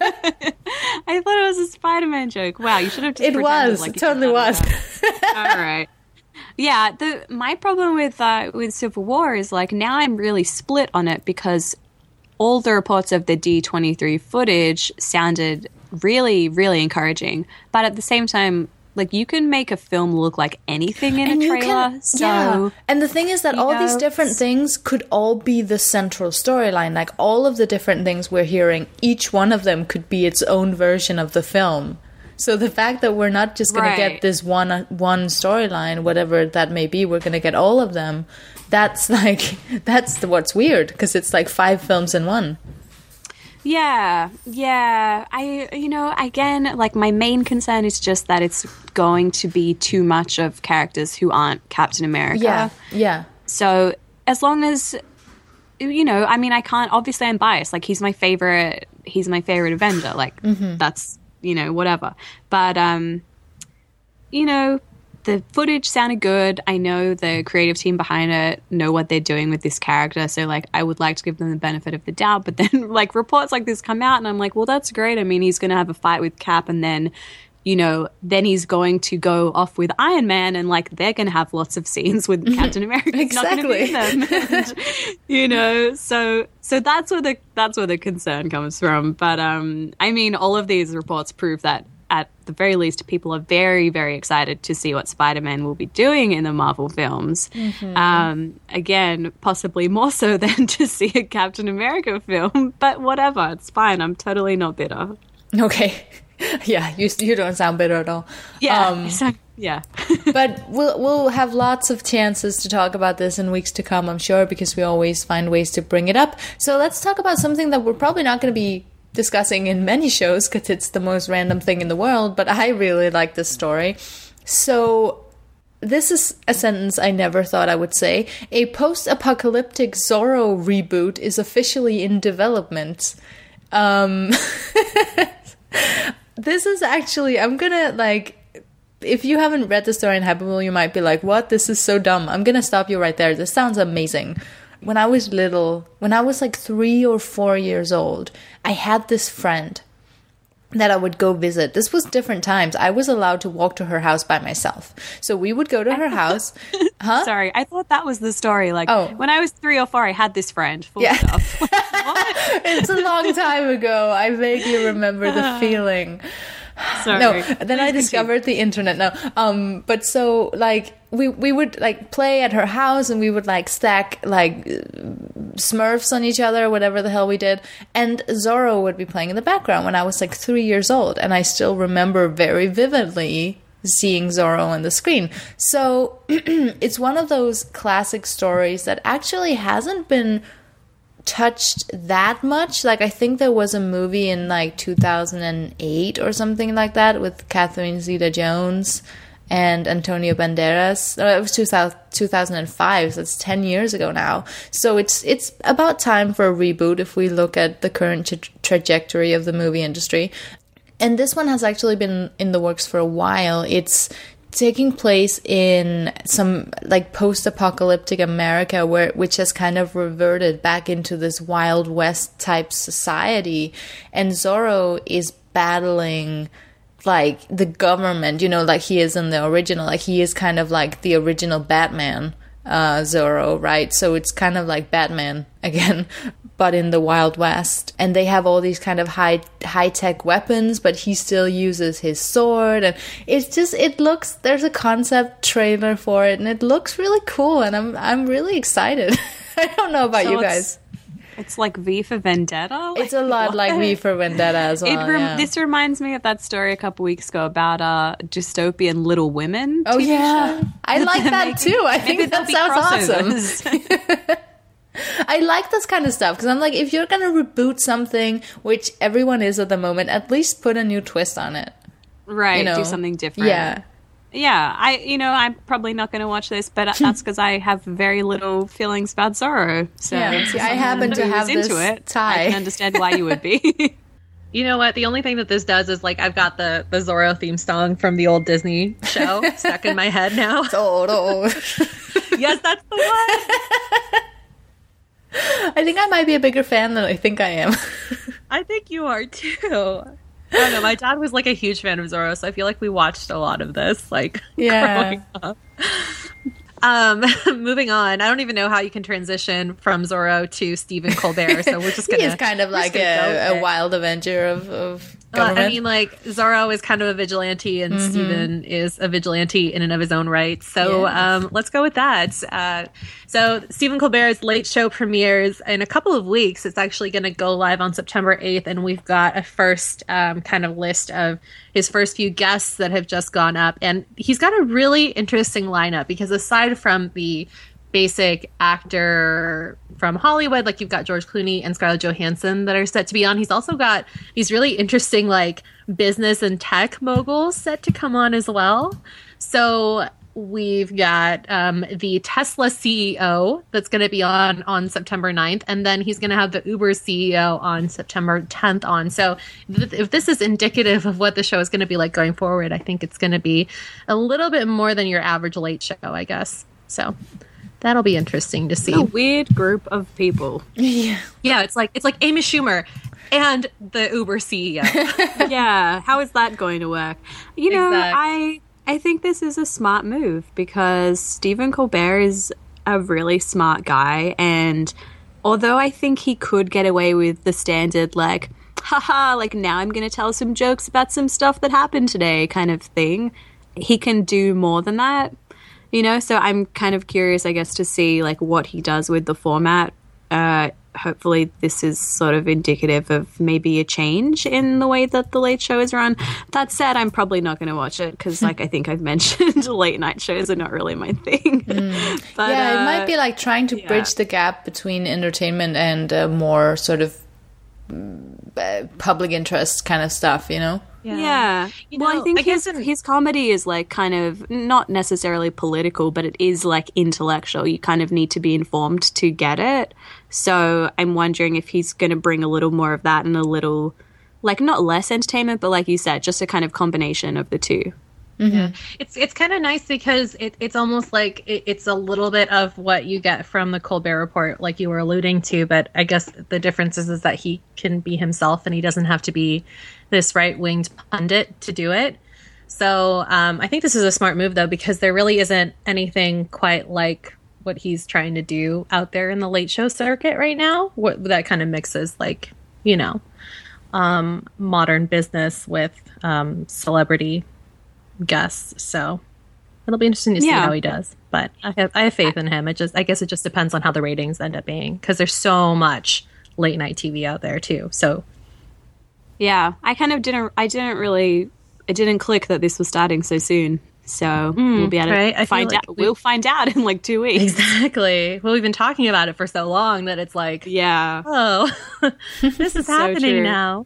I thought it was a Spider-Man joke. Wow, you should have. Just It pretended was, like it you totally didn't was. know that. All right. Yeah, the my problem with uh, with Civil War is like now I'm really split on it, because all the reports of the D twenty-three footage sounded really, really encouraging, but at the same time, like, you can make a film look like anything in And a you trailer. can, so yeah. And the thing is that you all know, these different it's- things could all be the central storyline. Like all of the different things we're hearing, each one of them could be its own version of the film. So the fact that we're not just going Right. to get this one one storyline, whatever that may be, we're going to get all of them. That's like that's the, what's weird, because it's like five films in one. Yeah, yeah. I, you know, again, like my main concern is just that it's going to be too much of characters who aren't Captain America. Yeah, yeah. So as long as, you know, I mean, I can't, obviously I'm biased. Like he's my favorite, he's my favorite Avenger. Like that's, you know, whatever. But, um, you know, the footage sounded good. I know the creative team behind it know what they're doing with this character. So, like, I would like to give them the benefit of the doubt. But then, like, reports like this come out, and I'm like, well, that's great. I mean, he's going to have a fight with Cap, and then, you know, then he's going to go off with Iron Man, and, like, they're going to have lots of scenes with Captain America. Exactly. Not gonna be them. And, you know, so so that's where the that's where the concern comes from. But, um, I mean, all of these reports prove that, at the very least, people are very, very excited to see what Spider-Man will be doing in the Marvel films. Mm-hmm. Um, again, possibly more so than to see a Captain America film, but whatever, it's fine. I'm totally not bitter. Okay. Yeah, you you don't sound bitter at all. Yeah, Um, so- yeah. but we'll we'll have lots of chances to talk about this in weeks to come, I'm sure, because we always find ways to bring it up. So let's talk about something that we're probably not going to be discussing in many shows, because it's the most random thing in the world, but I really like this story. So this is a sentence I never thought I would say. A post-apocalyptic Zorro reboot is officially in development. Um, this is actually, I'm gonna like, if you haven't read the story in Hypable, you might be like, what? This is so dumb. I'm gonna stop you right there. This sounds amazing. When I was little, when I was like three or four years old, I had this friend that I would go visit. This was different times. I was allowed to walk to her house by myself. So we would go to her house. Huh? Sorry, I thought that was the story. Like, Oh. when I was three or four, I had this friend. Full Yeah. stuff. It's a long time ago. I vaguely remember the feeling. Sorry. No, then I Please discovered the internet. No, um, but so like we we would like play at her house, and we would like stack like Smurfs on each other, whatever the hell we did, and Zorro would be playing in the background when I was like three years old, and I still remember very vividly seeing Zorro on the screen. So it's one of those classic stories that actually hasn't been touched that much. Like, I think there was a movie in like two thousand eight or something like that with Catherine Zeta-Jones and Antonio Banderas. No, it was two thousand five, so it's ten years ago now. So it's it's about time for a reboot if we look at the current tra- trajectory of the movie industry. And this one has actually been in the works for a while. It's taking place in some like post-apocalyptic America, where which has kind of reverted back into this Wild West type society, and Zorro is battling like the government, you know, like he is in the original. Like he is kind of like the original Batman, uh, Zorro, right? So it's kind of like Batman again, but in the Wild West, and they have all these kind of high high tech weapons, but he still uses his sword, and it's just it looks there's a concept trailer for it, and it looks really cool, and I'm I'm really excited. I don't know about So you it's- guys. It's like V for Vendetta. It's a lot like V for Vendetta as well. It rem- yeah. This reminds me of that story a couple weeks ago about uh, dystopian Little Women. Oh T V yeah, show. I like that Maybe- too. I maybe think that there'll be sounds awesome. crossovers. I like this kind of stuff because I'm like, if you're gonna reboot something, which everyone is at the moment, at least put a new twist on it. Right, You know? do something different. Yeah. Yeah, I you know I'm probably not going to watch this, but that's because I have very little feelings about Zorro. So Yeah, if see, I someone happen to who's have into this it. tie. I can understand why you would be. You know what? The only thing that this does is like I've got the the Zorro theme song from the old Disney show stuck in my head now. Total. Yes, that's the one. I think I might be a bigger fan than I think I am. I think you are too. I don't know. My dad was like a huge fan of Zorro, so I feel like we watched a lot of this. Like, Yeah. growing up. Um, moving on. I don't even know how you can transition from Zorro to Stephen Colbert, so we're just gonna. He's kind of we're like just gonna go a, with a it. wild avenger of, of Uh, government. I mean, like Zorro is kind of a vigilante, and Mm-hmm. Steven is a vigilante in and of his own right. So Yes. um, let's go with that. Uh, so Stephen Colbert's late show premieres in a couple of weeks. It's actually going to go live on September eighth, and we've got a first um, kind of list of his first few guests that have just gone up, and he's got a really interesting lineup because aside from the basic actor from Hollywood, like you've got George Clooney and Scarlett Johansson that are set to be on. He's also got these really interesting like business and tech moguls set to come on as well. So we've got um, the Tesla C E O that's going to be on on September ninth, and then he's going to have the Uber C E O on September tenth on. So th- if this is indicative of what the show is going to be like going forward, I think it's going to be a little bit more than your average late show, I guess. So that'll be interesting to see. A weird group of people. yeah. Yeah, it's like it's like Amy Schumer and the Uber C E O. Yeah, how is that going to work? You know, Exact. I I think this is a smart move because Stephen Colbert is a really smart guy, and although I think he could get away with the standard like, haha, like now I'm going to tell some jokes about some stuff that happened today kind of thing, he can do more than that. You know, so I'm kind of curious, I guess, to see like what he does with the format. Uh, hopefully this is sort of indicative of maybe a change in the way that the late show is run. That said, I'm probably not going to watch it because, like I think I've mentioned, late night shows are not really my thing. But, yeah, it uh, might be like trying to yeah. bridge the gap between entertainment and uh, more sort of mm, uh, public interest kind of stuff, you know? Yeah. You well, know, I think I guess his, in- his comedy is like kind of not necessarily political, but it is like intellectual. You kind of need to be informed to get it. So I'm wondering if he's going to bring a little more of that and a little, like not less entertainment, but like you said, just a kind of combination of the two. Yeah. It's it's kind of nice because it, it's almost like it, it's a little bit of what you get from the Colbert Report, like you were alluding to. But I guess the difference is, is that he can be himself and he doesn't have to be this right-winged pundit to do it. So um, I think this is a smart move, though, because there really isn't anything quite like what he's trying to do out there in the late show circuit right now. What that kind of mixes, like, you know, um, modern business with um, celebrity guests. So it'll be interesting to see Yeah. how he does. But I have I have faith in him. It just I guess it just depends on how the ratings end up being because there's so much late night T V out there too. So Yeah, I kind of didn't, I didn't really, it didn't click that this was starting so soon. So we'll be able right? I to feel find like out. we- We'll find out in like two weeks. exactly. Well, we've been talking about it for so long that it's like, Yeah. oh, this is So happening true. now.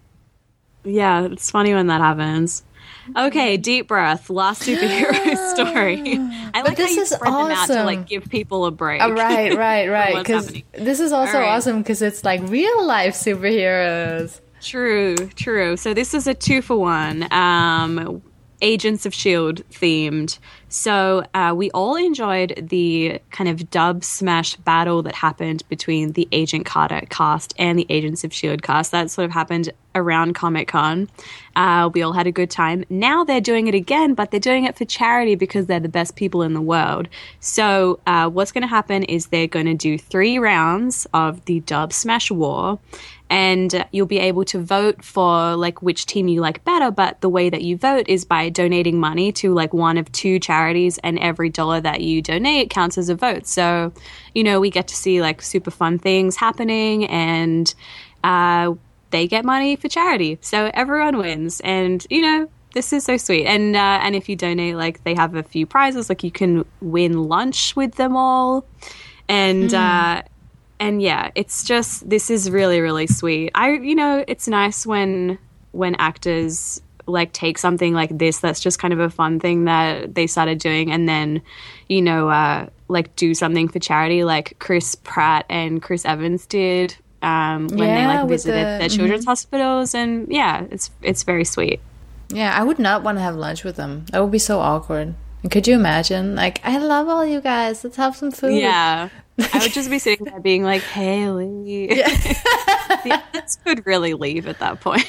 Yeah, it's funny when that happens. Okay, deep breath. Last superhero story. I like this how you is spread them out to awesome. like give people a break. Uh, right, right, right. what's Because happening. this is also All right. awesome because it's like real life superheroes. True, true. So this is a two for one. Um, Agents of S H I E L D themed. So uh, we all enjoyed the kind of dub smash battle that happened between the Agent Carter cast and the Agents of S H I E L D cast. That sort of happened around Comic-Con. Uh, we all had a good time. Now they're doing it again, but they're doing it for charity because they're the best people in the world. So uh, what's going to happen is they're going to do three rounds of the dub smash war. And you'll be able to vote for like which team you like better, but the way that you vote is by donating money to like one of two charities, and every dollar that you donate counts as a vote. So, you know, we get to see like super fun things happening, and uh, they get money for charity. So everyone wins, and you know, this is so sweet. And uh, and if you donate, like they have a few prizes, like you can win lunch with them all, and. Mm. Uh, And yeah, it's just, this is really, really sweet. I, you know, it's nice when, when actors like take something like this, that's just kind of a fun thing that they started doing, and then, you know, uh, like do something for charity, like Chris Pratt and Chris Evans did, um, when yeah, they like visited the, their children's mm-hmm. hospitals. And yeah, it's, it's very sweet. Yeah. I would not want to have lunch with them. That would be so awkward. And could you imagine? Like, I love all you guys. Let's have some food. Yeah. I would just be sitting there being like, Haley. Yeah. The others could really leave at that point.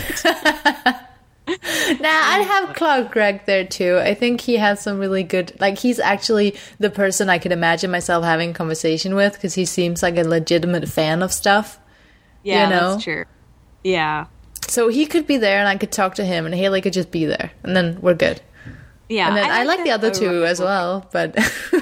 Nah, I'd have Clark Gregg there too. I think he has some really good, like he's actually the person I could imagine myself having a conversation with, because he seems like a legitimate fan of stuff. Yeah, you know? That's true. Yeah. So he could be there and I could talk to him, and Haley could just be there, and then we're good. Yeah. And then I, I like, like the other two as well, but...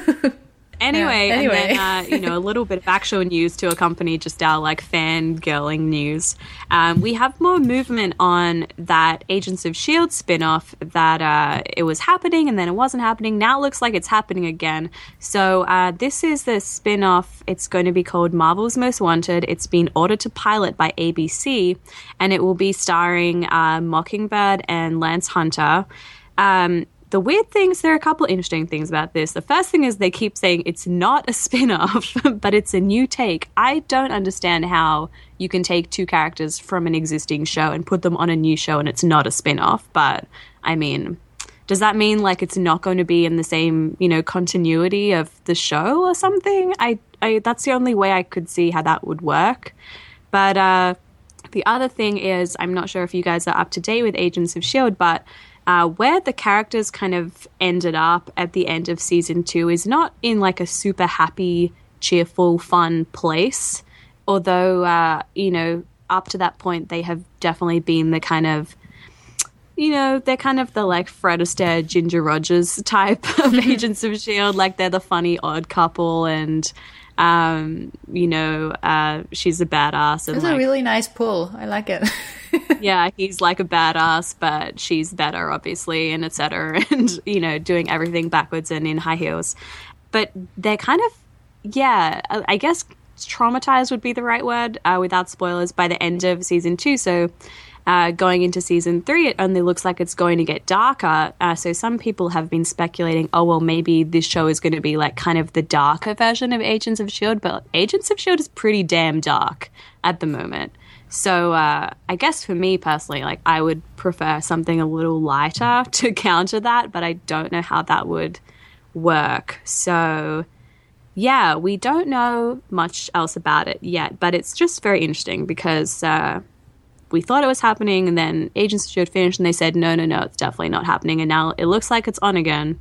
Anyway, yeah, anyway. and then, uh, you know, a little bit of actual news to accompany just our, like, fangirling news. Um, we have more movement on that Agents of S H I E L D spin-off that uh, it was happening and then it wasn't happening. Now it looks like it's happening again. So uh, this is the spin-off. It's going to be called Marvel's Most Wanted. It's been ordered to pilot by A B C, and it will be starring uh, Mockingbird and Lance Hunter. Um The weird things, there are a couple interesting things about this. The first thing is they keep saying it's not a spin-off, but it's a new take. I don't understand how you can take two characters from an existing show and put them on a new show and it's not a spin-off. But, I mean, does that mean, like, it's not going to be in the same, you know, continuity of the show or something? I, I that's the only way I could see how that would work. But uh, the other thing is, I'm not sure if you guys are up to date with Agents of S H I E L D, but... Uh, where the characters kind of ended up at the end of season two is not in like a super happy, cheerful, fun place. Although, uh, you know, up to that point, they have definitely been the kind of, you know, they're kind of the like Fred Astaire, Ginger Rogers type of Agents of S H I E L D. Like they're the funny odd couple, and um, you know, uh, she's a badass. And it's like, a really nice pull. I like it. yeah, he's like a badass, but she's better, obviously, and et cetera. And, you know, doing everything backwards and in high heels. But they're kind of, yeah, I guess traumatized would be the right word, uh, without spoilers, by the end of season two. So uh, going into season three, it only looks like it's going to get darker. Uh, so some people have been speculating, oh, well, maybe this show is going to be like kind of the darker version of Agents of S H I E L D. But Agents of S H I E L D is pretty damn dark at the moment. So uh, I guess for me personally, like I would prefer something a little lighter to counter that, but I don't know how that would work. So yeah, we don't know much else about it yet, but it's just very interesting because uh, we thought it was happening, and then Agents of S H I E L D finished and they said, no, no, no, it's definitely not happening. And now it looks like it's on again.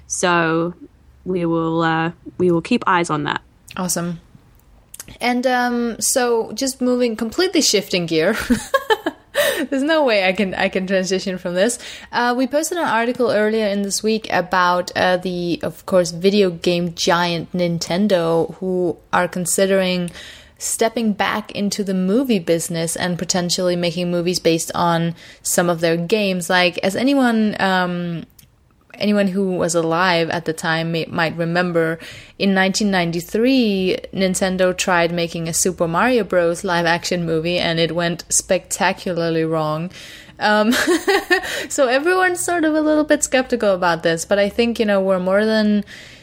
So we will, uh, we will keep eyes on that. Awesome. And um, so, just moving, completely shifting gear. There's no way I can I can transition from this. Uh, we posted an article earlier in this week about uh, the, of course, video game giant Nintendo, who are considering stepping back into the movie business and potentially making movies based on some of their games. Like, as anyone... Um, Anyone who was alive at the time may, might remember, in nineteen ninety-three, Nintendo tried making a Super Mario Bros. Live-action movie, and it went spectacularly wrong. Um, so everyone's sort of a little bit skeptical about this, but I think, you know, we're more than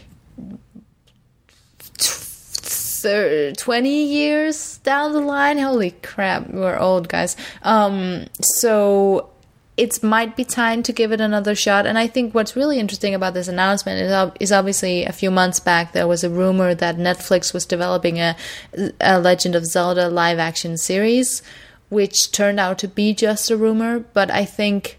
twenty years down the line. Holy crap, we're old, guys. Um, so... it might be time to give it another shot. And I think what's really interesting about this announcement is, ob- is obviously a few months back there was a rumor that Netflix was developing a, a Legend of Zelda live action series, which turned out to be just a rumor. But I think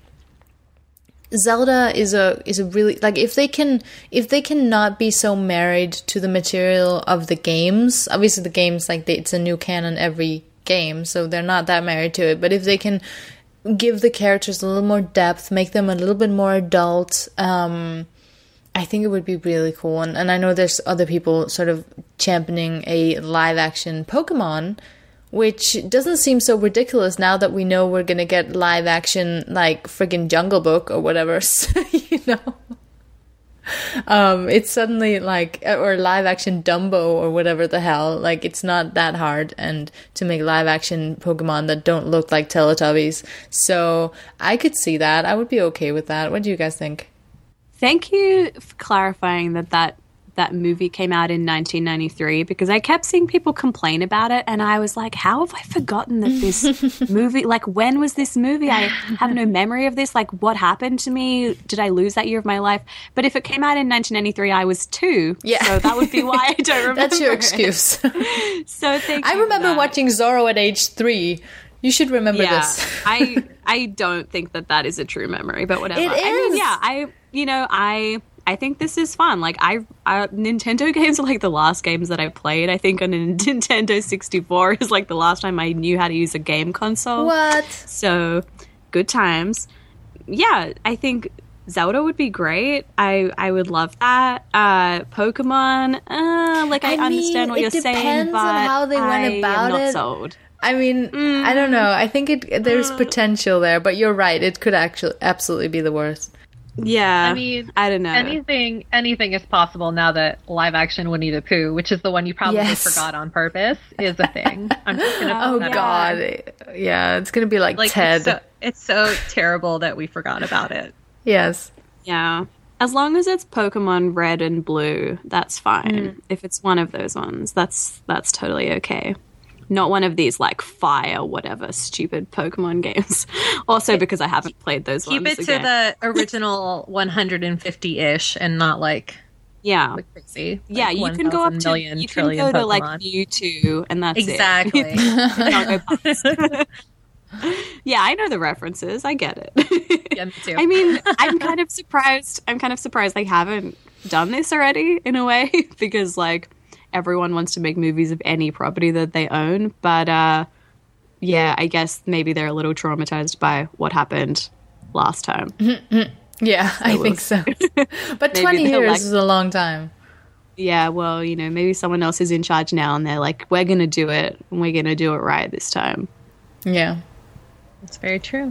Zelda is a is a really, like, if they can if they cannot be so married to the material of the games, obviously the games, like, they, it's a new canon every game, so they're not that married to it, but if they can give the characters a little more depth, make them a little bit more adult, um I think it would be really cool. And, and I know there's other people sort of championing a live action Pokemon, which doesn't seem so ridiculous now that we know we're gonna get live action, like, friggin' Jungle Book or whatever. So, you know, um, it's suddenly like, or live action Dumbo or whatever the hell. Like, it's not that hard, and to make live action Pokemon that don't look like Teletubbies. So I could see that. I would be okay with that. What do you guys think? Thank you for clarifying that that that movie came out in nineteen ninety-three, because I kept seeing people complain about it, and I was like, how have I forgotten that this movie, like, when was this movie? I have no memory of this. Like, what happened to me? Did I lose that year of my life? But if it came out in nineteen ninety-three, I was two. Yeah. So that would be why I don't remember. That's your excuse. It. So thank you. I remember for watching Zorro at age three. You should remember yeah, this. I I don't think that that is a true memory, but whatever. It I mean, is. yeah, I, you know, I... I think this is fun. Like, I, I Nintendo games are like the last games that I played. I think on a Nintendo sixty-four is like the last time I knew how to use a game console. What? So, good times. Yeah, I think Zelda would be great. I, I would love that. Uh, Pokemon, uh, like, I, I mean, understand what it you're saying, depends but on how they went I about am not it. sold. I mean, mm. I don't know. I think it there's Mm. potential there, but you're right. It could actually absolutely be the worst. Yeah, I mean, I don't know. Anything, anything is possible now that live action Winnie the Pooh, which is the one you probably Yes. forgot on purpose, is a thing. I'm just gonna. Oh, put that out there. God. Yeah, it's going to be like, Like, Ted. It's so, it's so terrible that we forgot about it. Yes. Yeah. As long as it's Pokemon Red and Blue, that's fine. Mm. If it's one of those ones, that's that's totally okay. Not one of these, like, Fire, whatever, stupid Pokemon games. Also because I haven't played those Keep ones it to again. the original one hundred fifty-ish and not, like, Yeah. like crazy. Yeah, like you can go up to, million, you can trillion go to, like, Pokemon. Mewtwo, and that's Exactly. it. You can't go past. Yeah, I know the references. I get it. Yeah, me too. I mean, I'm kind of surprised. I'm kind of surprised they haven't done this already, in a way, because, like, everyone wants to make movies of any property that they own. But, uh, yeah, I guess maybe they're a little traumatized by what happened last time. Yeah, I So think so. But maybe twenty they're years like- is a long time. Yeah, well, you know, maybe someone else is in charge now, and they're like, we're going to do it, and we're going to do it right this time. Yeah. It's very true.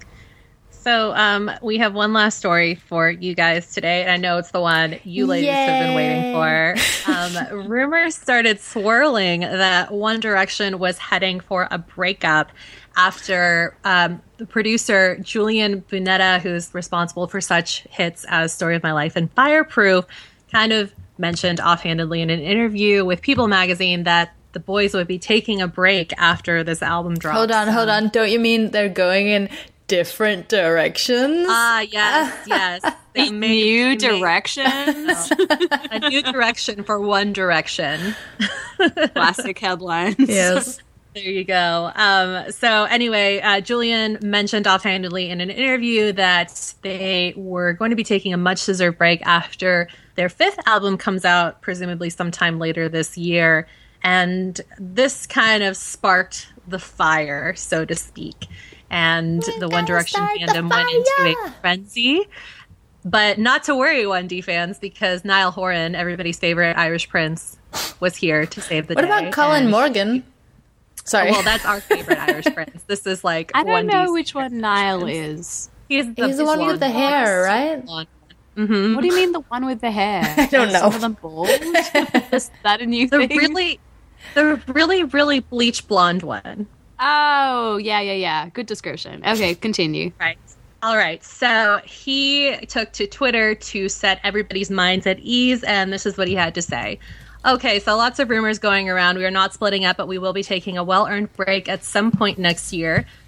So um, we have one last story for you guys today, and I know it's the one you ladies have been waiting for. Um, rumors started swirling that One Direction was heading for a breakup after um, the producer Julian Bunetta, who's responsible for such hits as Story of My Life and Fireproof, kind of mentioned offhandedly in an interview with People magazine that the boys would be taking a break after this album drops. Hold on, hold on. Don't you mean they're going in different directions? Ah, yes, yes. They made, New they made directions. a new direction for One Direction. Classic headlines. Yes. There you go. Um, so anyway, uh, Julian mentioned offhandedly in an interview that they were going to be taking a much-deserved break after their fifth album comes out, presumably sometime later this year. And this kind of sparked the fire, so to speak. And We're the One gonna Direction start the fandom went into fire! a frenzy. But not to worry, one D fans, because Niall Horan, everybody's favorite Irish prince, was here to save the What day. about Colin And- Morgan? Sorry. Oh, well, that's our favorite Irish prince. This is like I don't one know D's which one Niall is. He's the, He's the one with the hair, right? Mm-hmm. What do you mean the one with the hair? I don't Are know. Some of them bald? Is that a new The thing? really, the really, really bleach blonde one. Oh, yeah, yeah, yeah. Good description. Okay, continue. Right. All right. So he took to Twitter to set everybody's minds at ease, and this is what he had to say. Okay, so lots of rumors going around. We are not splitting up, but we will be taking a well-earned break at some point next year.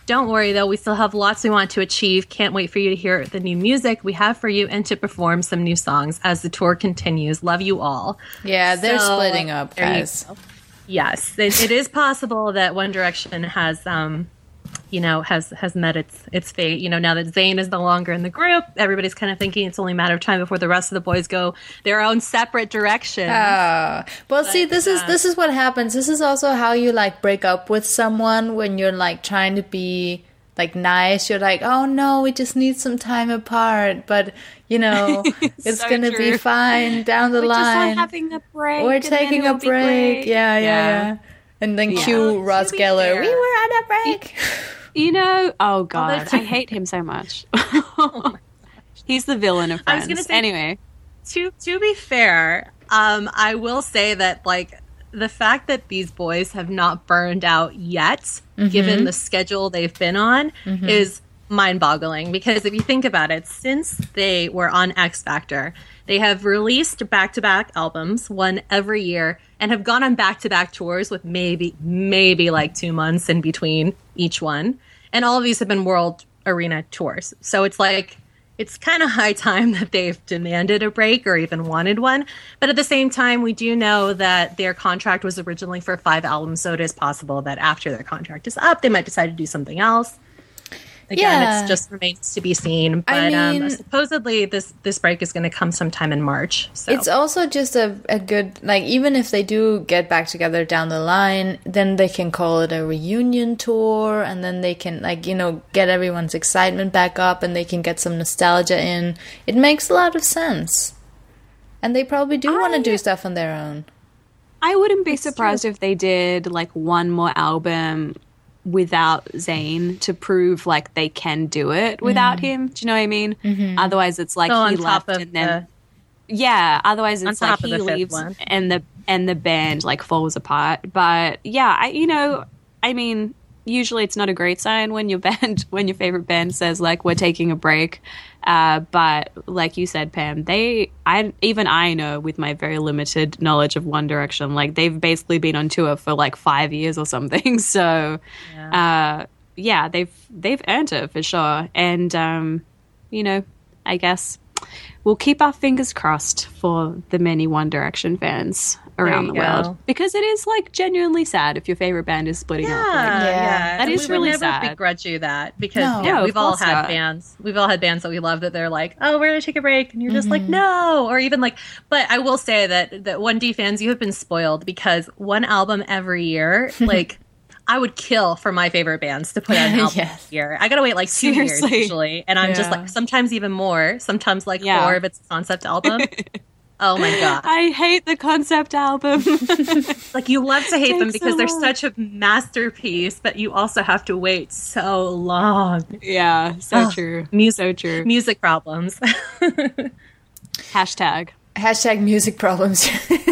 Don't worry, though. We still have lots we want to achieve. Can't wait for you to hear the new music we have for you and to perform some new songs as the tour continues. Love you all. Yeah, they're So, splitting up, there you guys. go. Yes, it, it is possible that One Direction has, um, you know, has has met its its fate. You know, now that Zayn is no longer in the group, everybody's kind of thinking it's only a matter of time before the rest of the boys go their own separate directions. Ah, well, see, this is uh, this is what happens. This is also how you like break up with someone when you're like trying to be like nice. You're like, oh no, we just need some time apart, but you know, it's So gonna true. be fine down the We're just line. not having a break. We're and then taking it'll a be break. great. Yeah, yeah, Yeah. yeah. And then Yeah. cue Well, Ross to be Geller. fair- We were on a break. You know, oh god, that's- I hate him so much. He's the villain of I was Friends. gonna say- anyway, To to be fair, um, I will say that like the fact that these boys have not burned out yet, given the schedule they've been on, is mind-boggling. Because if you think about it, since they were on X Factor, they have released back-to-back albums, one every year, and have gone on back-to-back tours with maybe maybe like two months in between each one. And all of these have been world arena tours. So it's like it's kind of high time that they've demanded a break or even wanted one. But at the same time, we do know that their contract was originally for five albums, so it is possible that after their contract is up, they might decide to do something else. Again, Yeah. it's just remains to be seen. But I mean- um, supposedly, this this break is going to come sometime in March. So It's also just a, a good, like, even if they do get back together down the line, then they can call it a reunion tour, and then they can, like, you know, get everyone's excitement back up, and they can get some nostalgia in. It makes a lot of sense. And they probably do want to I- do stuff on their own. I wouldn't be surprised if they did like one more album without Zayn to prove like they can do it without him. Do you know what I mean? Otherwise, it's like So he on left top of and then yeah. Otherwise, On it's like top of he the fifth leaves one. and the and the band like falls apart. But yeah, I you know, I mean, usually it's not a great sign when your band when your favorite band says like we're taking a break. Uh, but like you said, Pam, they I even I know with my very limited knowledge of One Direction, like they've basically been on tour for like five years or something. So yeah, uh, yeah they've they've earned it for sure. And um, you know, I guess we'll keep our fingers crossed for the many One Direction fans around you the world, go. because it is like genuinely sad if your favorite band is splitting up. Like, Yeah, Yeah. yeah. That And is we really would never sad. begrudge you that because No. yeah, No, of we've all course had not. bands. We've all had bands that we love that they're like, oh, we're gonna take a break, and you're just like, no, or even like. But I will say that that one D fans, you have been spoiled because one album every year, like. I would kill for my favorite bands to put out an album Yes. this year. I gotta wait like two Seriously. years usually, and I'm just Yeah. like sometimes even more. Sometimes like Yeah. four if it's a concept album. Oh my god! I hate the concept album. Like you love to hate them Takes because so they're long. such a masterpiece, but you also have to wait so long. Yeah, so Ugh, true. music- so true. Music problems. Hashtag. Hashtag music problems.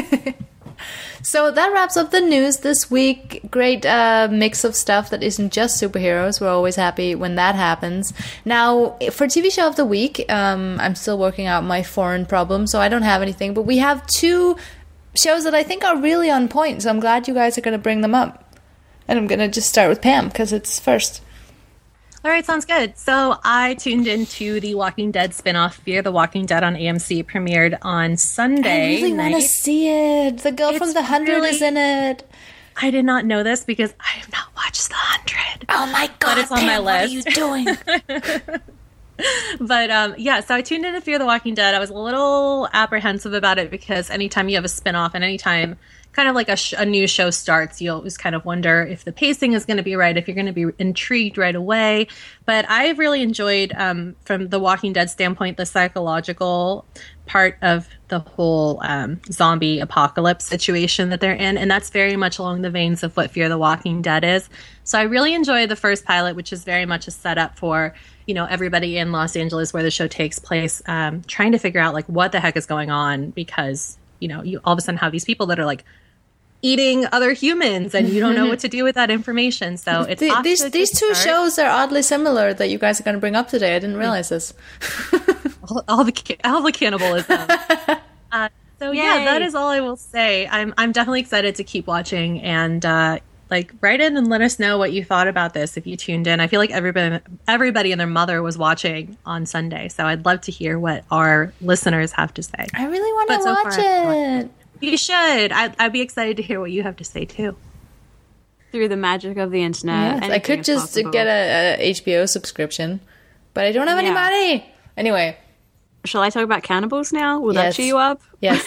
So that wraps up the news this week. Great uh, mix of stuff that isn't just superheroes. We're always happy when that happens. Now, for T V Show of the Week, um, I'm still working out my foreign problem, so I don't have anything. But we have two shows that I think are really on point, so I'm glad you guys are going to bring them up. And I'm going to just start with Pam, because it's first. All right, sounds good. So I tuned into the Walking Dead spinoff, Fear the Walking Dead on A M C, premiered on Sunday I really want to night. see it. The girl It's from The Hundred really- is in it. I did not know this because I have not watched The Hundred. Oh my god, it's on Pam, my what are you list. doing? But um, yeah, so I tuned into Fear the Walking Dead. I was a little apprehensive about it because anytime you have a spinoff and anytime kind of like a, sh- a new show starts, you always kind of wonder if the pacing is going to be right, if you're going to be intrigued right away. But I really enjoyed, um, from the Walking Dead standpoint, the psychological part of the whole um, zombie apocalypse situation that they're in. And that's very much along the veins of what Fear the Walking Dead is. So I really enjoyed the first pilot, which is very much a setup for, you know, everybody in Los Angeles where the show takes place, um, trying to figure out like what the heck is going on because, you know, you all of a sudden have these people that are like eating other humans and you don't know what to do with that information. So it's The- off these to a these good two start. shows are oddly similar that you guys are going to bring up today. I didn't realize this. all, all the ca- all the cannibalism. uh, so yeah, Yay. that is all I will say. I'm I'm definitely excited to keep watching, and uh, like write in and let us know what you thought about this if you tuned in. I feel like everybody everybody and their mother was watching on Sunday, so I'd love to hear what our listeners have to say. I really want to so watch far, it. You should. I'd, I'd be excited to hear what you have to say too. Through the magic of the internet. Yes, I could just possible. get a, a H B O subscription, but I don't have any yeah. money. Anyway. Shall I talk about cannibals now? Will yes. that cheer you up? Yes.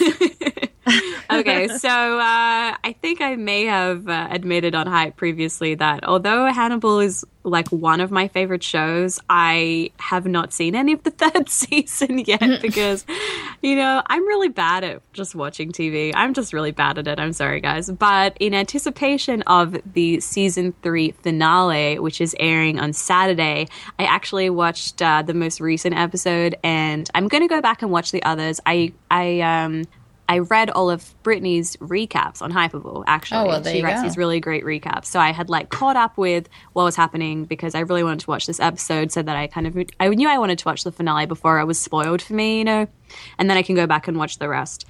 Okay, so uh, I think I may have uh, admitted on Hype previously that although Hannibal is like one of my favorite shows, I have not seen any of the third season yet because, you know, I'm really bad at just watching T V. I'm just really bad at it. I'm sorry, guys. But in anticipation of the season three finale, which is airing on Saturday, I actually watched uh, the most recent episode, and I'm going to go back and watch the others. I, I, um... I read all of Brittany's recaps on Hypable, actually. Oh, well, there she you writes go. these really great recaps. So I had like caught up with what was happening because I really wanted to watch this episode so that I kind of, I knew I wanted to watch the finale before it was spoiled for me, you know, and then I can go back and watch the rest.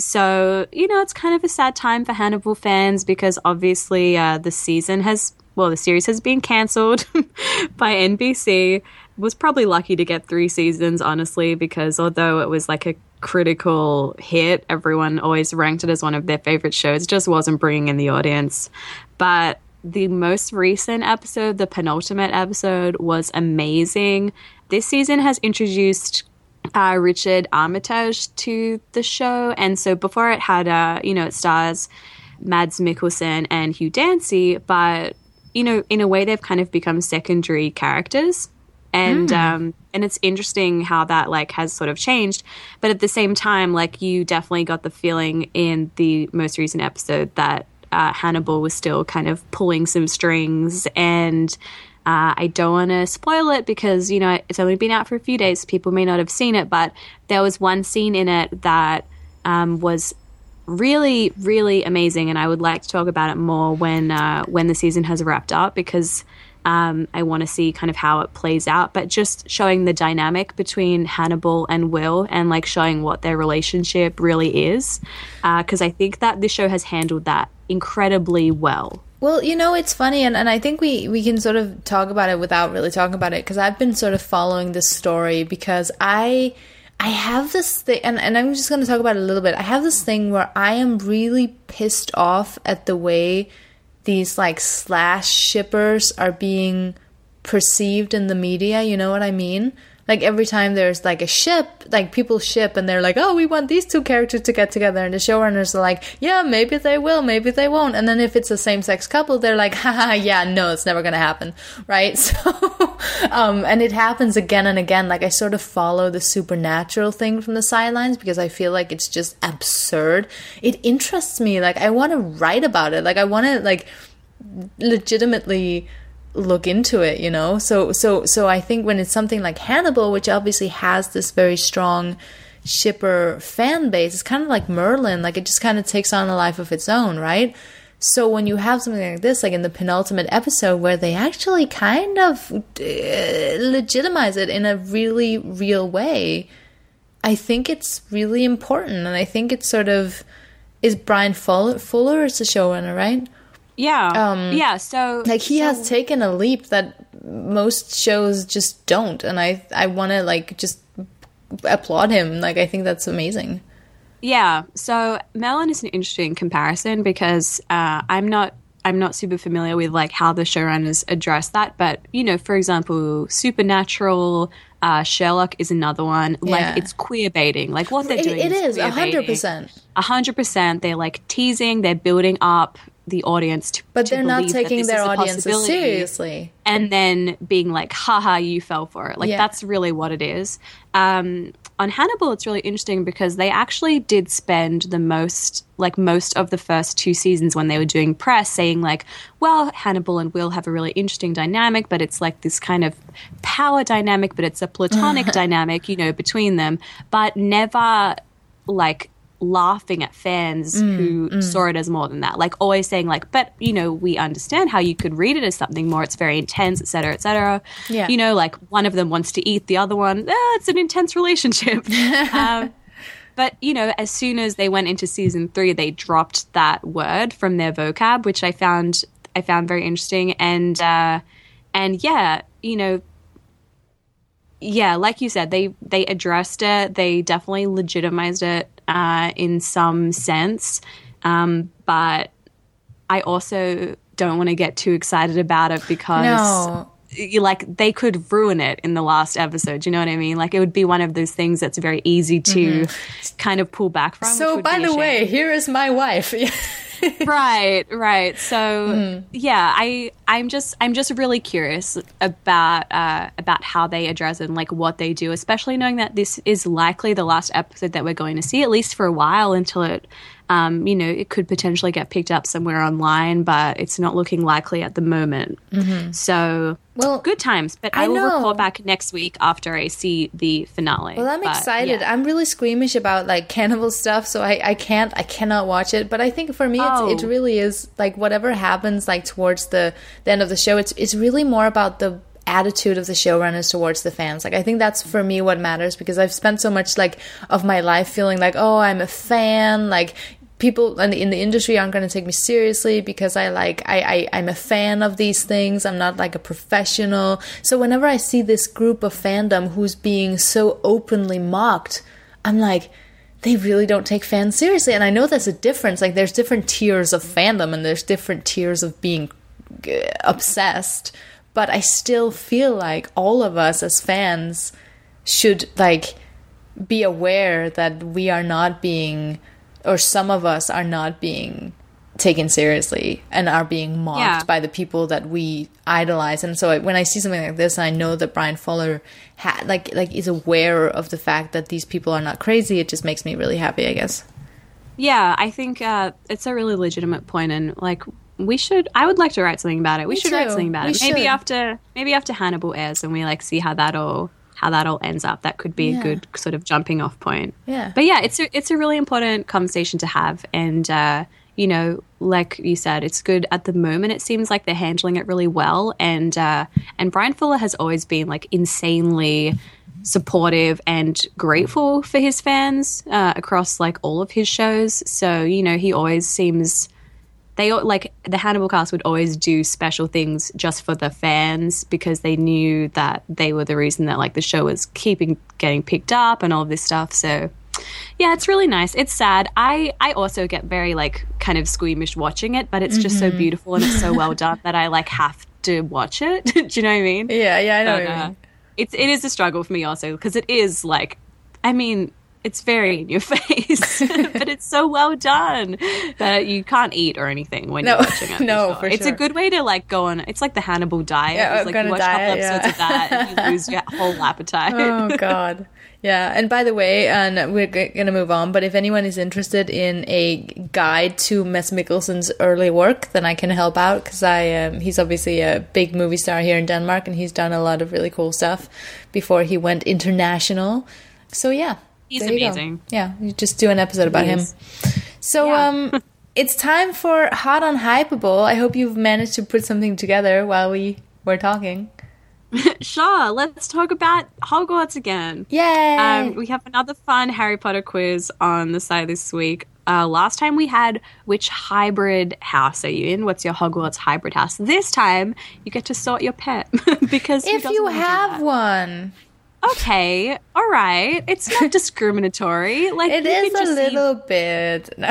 So, you know, it's kind of a sad time for Hannibal fans because obviously uh, the season has, well, the series has been cancelled by N B C. Was probably lucky to get three seasons, honestly, because although it was like a critical hit, everyone always ranked it as one of their favorite shows. It just wasn't bringing in the audience. But the most recent episode, the penultimate episode, was amazing. This season has introduced uh, Richard Armitage to the show. And so before it had, uh, you know, it stars Mads Mikkelsen and Hugh Dancy, but, you know, in a way they've kind of become secondary characters. And mm. um, and it's interesting how that like has sort of changed, but at the same time, like you definitely got the feeling in the most recent episode that uh, Hannibal was still kind of pulling some strings. And uh, I don't want to spoil it because you know it's only been out for a few days. People may not have seen it, but there was one scene in it that um, was really, really amazing, and I would like to talk about it more when uh, when the season has wrapped up because. Um, I want to see kind of how it plays out, but just showing the dynamic between Hannibal and Will and like showing what their relationship really is. Because uh, I think that this show has handled that incredibly well. Well, you know, it's funny, and, and I think we, we can sort of talk about it without really talking about it, because I've been sort of following this story because I... I have this thing, and, and I'm just going to talk about it a little bit. I have this thing where I am really pissed off at the way these like slash shippers are being perceived in the media. You know what I mean? Like every time there's like a ship, like people ship and they're like, oh, we want these two characters to get together. And the showrunners are like, yeah, maybe they will, maybe they won't. And then if it's a same-sex couple, they're like, haha, yeah, no, it's never going to happen. Right? So, um, and it happens again and again. Like I sort of follow the supernatural thing from the sidelines because I feel like it's just absurd. It interests me. Like I want to write about it. Like I want to like legitimately look into it, you know? So so so I think when it's something like Hannibal, which obviously has this very strong shipper fan base, it's kind of like Merlin, like it just kind of takes on a life of its own, right? So when you have something like this, like in the penultimate episode where they actually kind of uh, legitimize it in a really real way, I think it's really important. And I think it's sort of, is Brian Fuller, Fuller is the showrunner, right? Yeah. Um, yeah. So like he so, has taken a leap that most shows just don't. And I, I want to like just applaud him. Like, I think that's amazing. Yeah. So Merlin is an interesting comparison because uh, I'm not, I'm not super familiar with like how the showrunners address that. But, you know, for example, Supernatural, uh, Sherlock is another one. Like Yeah. it's queer baiting. Like what they're It, doing it is queer a hundred baiting. percent. A hundred percent. They're like teasing, they're building up the audience to, But to they're not believe that taking this their is a audiences possibility, seriously. and then being like, haha, you fell for it. Like Yeah. that's really what it is. Um, on Hannibal, it's really interesting because they actually did spend the most, like most of the first two seasons when they were doing press saying like, well, Hannibal and Will have a really interesting dynamic, but it's like this kind of power dynamic, but it's a platonic dynamic, you know, between them, but never like laughing at fans Mm, who saw it as more than that, like always saying like, but you know, we understand how you could read it as something more, it's very intense, etc, cetera, etc. Cetera. Yeah. You know, like one of them wants to eat the other one, ah, it's an intense relationship. um, but you know, as soon as they went into season three, they dropped that word from their vocab, which I found I found very interesting. And uh, and yeah, you know, yeah, like you said, they they addressed it. They definitely legitimized it uh, in some sense. Um, but I also don't want to get too excited about it because No. you, like they could ruin it in the last episode. You know what I mean? Like it would be one of those things that's very easy to kind of pull back from. which So, would by be a the shame. way, here is my wife. right right so yeah i i'm just i'm just really curious about uh about how they address it and like what they do, especially knowing that this is likely the last episode that we're going to see, at least for a while, until it um you know it could potentially get picked up somewhere online, but it's not looking likely at the moment. So Well, good times, but I, I will know. report back next week after I see the finale. Well, I'm But, excited. yeah. I'm really squeamish about like cannibal stuff, so I, I can't I cannot watch it. But I think for me, Oh. it's, it really is like whatever happens like towards the, the end of the show. It's it's really more about the attitude of the showrunners towards the fans. Like I think that's for me what matters, because I've spent so much like of my life feeling like, oh, I'm a fan, like. People in the, in the industry aren't going to take me seriously because I like I, I I'm a fan of these things. I'm not like a professional. So whenever I see this group of fandom who's being so openly mocked, I'm like, they really don't take fans seriously. And I know there's a difference. Like there's different tiers of fandom and there's different tiers of being uh, obsessed. But I still feel like all of us as fans should like be aware that we are not being, or some of us are not being taken seriously and are being mocked Yeah. by the people that we idolize. And so I, when I see something like this, I know that Brian Fuller ha- like like is aware of the fact that these people are not crazy. It just makes me really happy, I guess. Yeah, I think uh, it's a really legitimate point, and like we should. I would like to write something about it. We Me should write too. something about We it. Maybe should. after maybe after Hannibal airs, and we like see how that all how that all ends up. That could be Yeah. a good sort of jumping off point. Yeah. But yeah, it's a it's a really important conversation to have, and uh, you know, like you said, it's good at the moment. It seems like they're handling it really well, and uh, and Brian Fuller has always been like insanely supportive and grateful for his fans uh, across like all of his shows. So you know, he always seems they al- like the Hannibal cast would always do special things just for the fans because they knew that they were the reason that like the show was keeping getting picked up and all of this stuff. So yeah, it's really nice. It's sad. I I also get very like kind of squeamish watching it, but it's just so beautiful and it's so well done that I like have to watch it. Do you know what I mean? Yeah, yeah, I know But, what you uh, mean. it's it is a struggle for me also because it is like, I mean, it's very in your face, but it's so well done that you can't eat or anything when No, you're watching it. no, sure. for It's sure. a good way to like go on. It's like the Hannibal diet. Yeah, it's like go on you a watch a couple diet, episodes yeah. of that and you lose your whole appetite. Oh God. Yeah, and by the way, and we're g- gonna move on, but if anyone is interested in a guide to Mads Mikkelsen's early work, then I can help out, because I um, he's obviously a big movie star here in Denmark, and he's done a lot of really cool stuff before he went international. So yeah, He's there you go. amazing. Yeah, you just do an episode about He him. is. So Yeah. um, it's time for Hot on Hypeable. I hope you've managed to put something together while we were talking. Sure, let's talk about Hogwarts again. Yay! Um, we have another fun Harry Potter quiz on the site this week. Uh, last time we had which hybrid house are you in? What's your Hogwarts hybrid house? This time you get to sort your pet because who if doesn't you wanna do have that? one. Okay, all right. It's not discriminatory. Like It you is can a just see- little bit. No.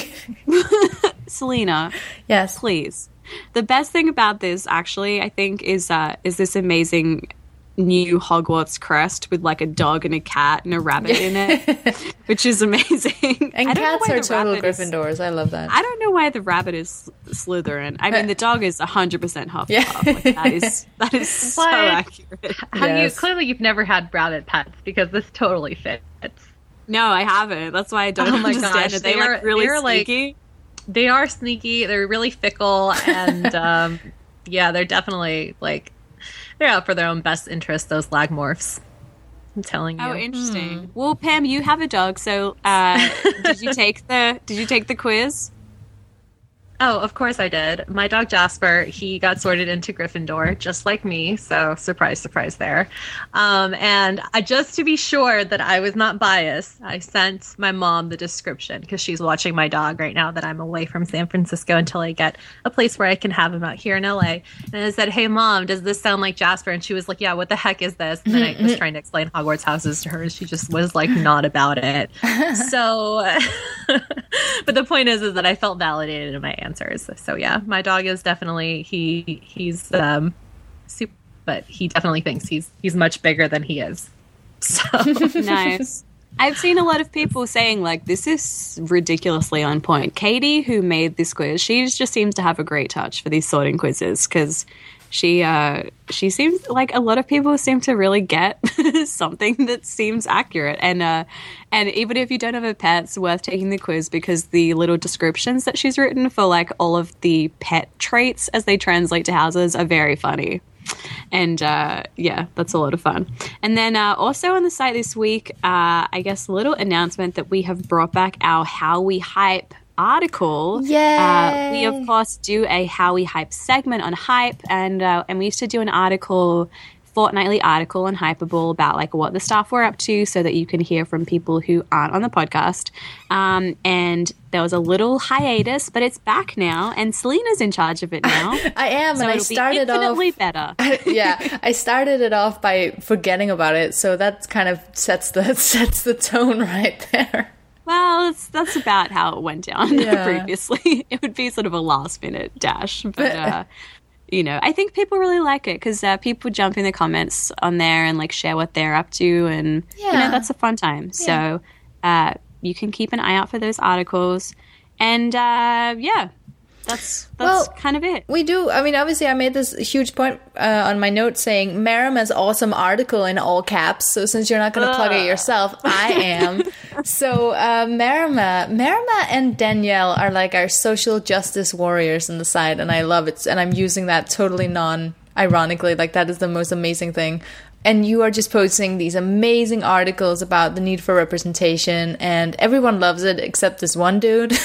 Selena, Yes. please. The best thing about this, actually, I think, is uh, is this amazing new Hogwarts crest with like a dog and a cat and a rabbit in it, which is amazing. And I don't know cats why are the total rabbit is- Gryffindors. I love that. I don't know why the rabbit is Slytherin. I mean, the dog is one hundred percent Hufflepuff. Yeah. Like, that is that is so What? accurate. Have Yes. you clearly you've never had rabbit pets because this totally fits. No, I haven't. That's why I don't Oh my understand gosh, it. They, they like are- really they're, like- sneaky. They are sneaky. They're really fickle, and um, yeah, they're definitely like they're out for their own best interest. Those lagmorphs. I'm telling you. Oh, interesting. Well, Pam, you have a dog, so uh, did you take the did you take the quiz? Oh, of course I did. My dog Jasper, he got sorted into Gryffindor, just like me. So surprise, surprise there. Um, and I, just to be sure that I was not biased, I sent my mom the description because she's watching my dog right now that I'm away from San Francisco until I get a place where I can have him out here in L A. And I said, hey, Mom, does this sound like Jasper? And she was like, yeah, what the heck is this? And then I was trying to explain Hogwarts houses to her. And she just was like, not about it. So, but the point is, is that I felt validated in my answers. So yeah, my dog is definitely, he he's um super, but he definitely thinks he's he's much bigger than he is. So nice. I've seen a lot of people saying like this is ridiculously on point. Katie, who made this quiz, she just seems to have a great touch for these sorting quizzes because she uh she seems like a lot of people seem to really get something that seems accurate, and uh and even if you don't have a pet, it's worth taking the quiz because the little descriptions that she's written for like all of the pet traits as they translate to houses are very funny. And uh yeah, that's a lot of fun. And then uh also on the site this week, uh I guess a little announcement that we have brought back our How We Hype article. Yay! Uh, we of course do a How We Hype segment on Hype, and uh, and we used to do an article, fortnightly article on Hypable about like what the staff were up to, so that you can hear from people who aren't on the podcast. Um, and there was a little hiatus, but it's back now, and Selena's in charge of it now. I am, so and I it'll started be infinitely off better. Yeah, I started it off by forgetting about it, so that kind of sets the sets the tone right there. Well, that's, that's about how it went down Yeah. previously. It would be sort of a last-minute dash. But, uh, you know, I think people really like it because uh, people jump in the comments on there and, like, share what they're up to. And, Yeah. you know, that's a fun time. Yeah. So uh, you can keep an eye out for those articles. And, uh, yeah, that's that's Well, kind of it. We do. I mean, obviously, I made this huge point uh, on my note saying Marama's awesome article in all caps. So since you're not going to plug it yourself, I am. So uh, Marama, Marama and Danielle are like our social justice warriors in the site, and I love it. And I'm using that totally non-ironically. Like, that is the most amazing thing. And you are just posting these amazing articles about the need for representation, and everyone loves it except this one dude.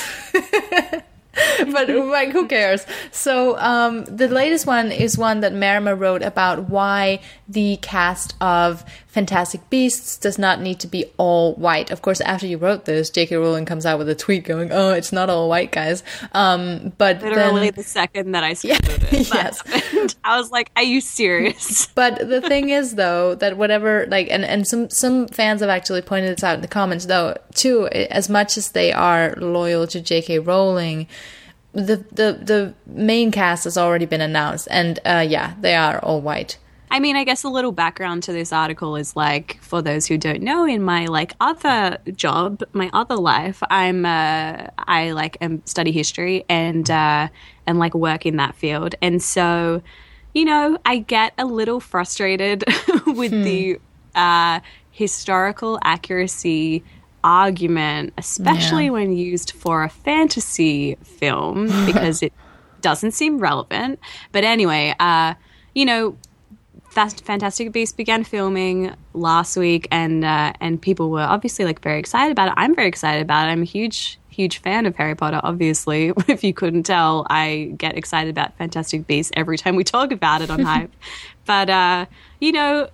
But like, who cares? So um, the latest one is one that Marama wrote about why the cast of Fantastic Beasts does not need to be all white. Of course, after you wrote this, J K Rowling comes out with a tweet going, "Oh, it's not all white, guys." Um, but Literally then, the second that I started it, yes. happened, I was like, "Are you serious?" But the thing is, though, that whatever, like, and, and some, some fans have actually pointed this out in the comments, though, too, as much as they are loyal to J K Rowling, the, the, the main cast has already been announced, and, uh, yeah, they are all white. I mean, I guess a little background to this article is like, for those who don't know, in my like other job, my other life, I'm uh, I like am study history and uh, and like work in that field, and so you know, I get a little frustrated with hmm. the uh, historical accuracy argument, especially yeah. when used for a fantasy film, because it doesn't seem relevant. But anyway, uh, you know. Fast, Fantastic Beasts began filming last week, and uh, and people were obviously like very excited about it. I'm very excited about it. I'm a huge, huge fan of Harry Potter. Obviously, if you couldn't tell, I get excited about Fantastic Beasts every time we talk about it on Hype. But uh, you know,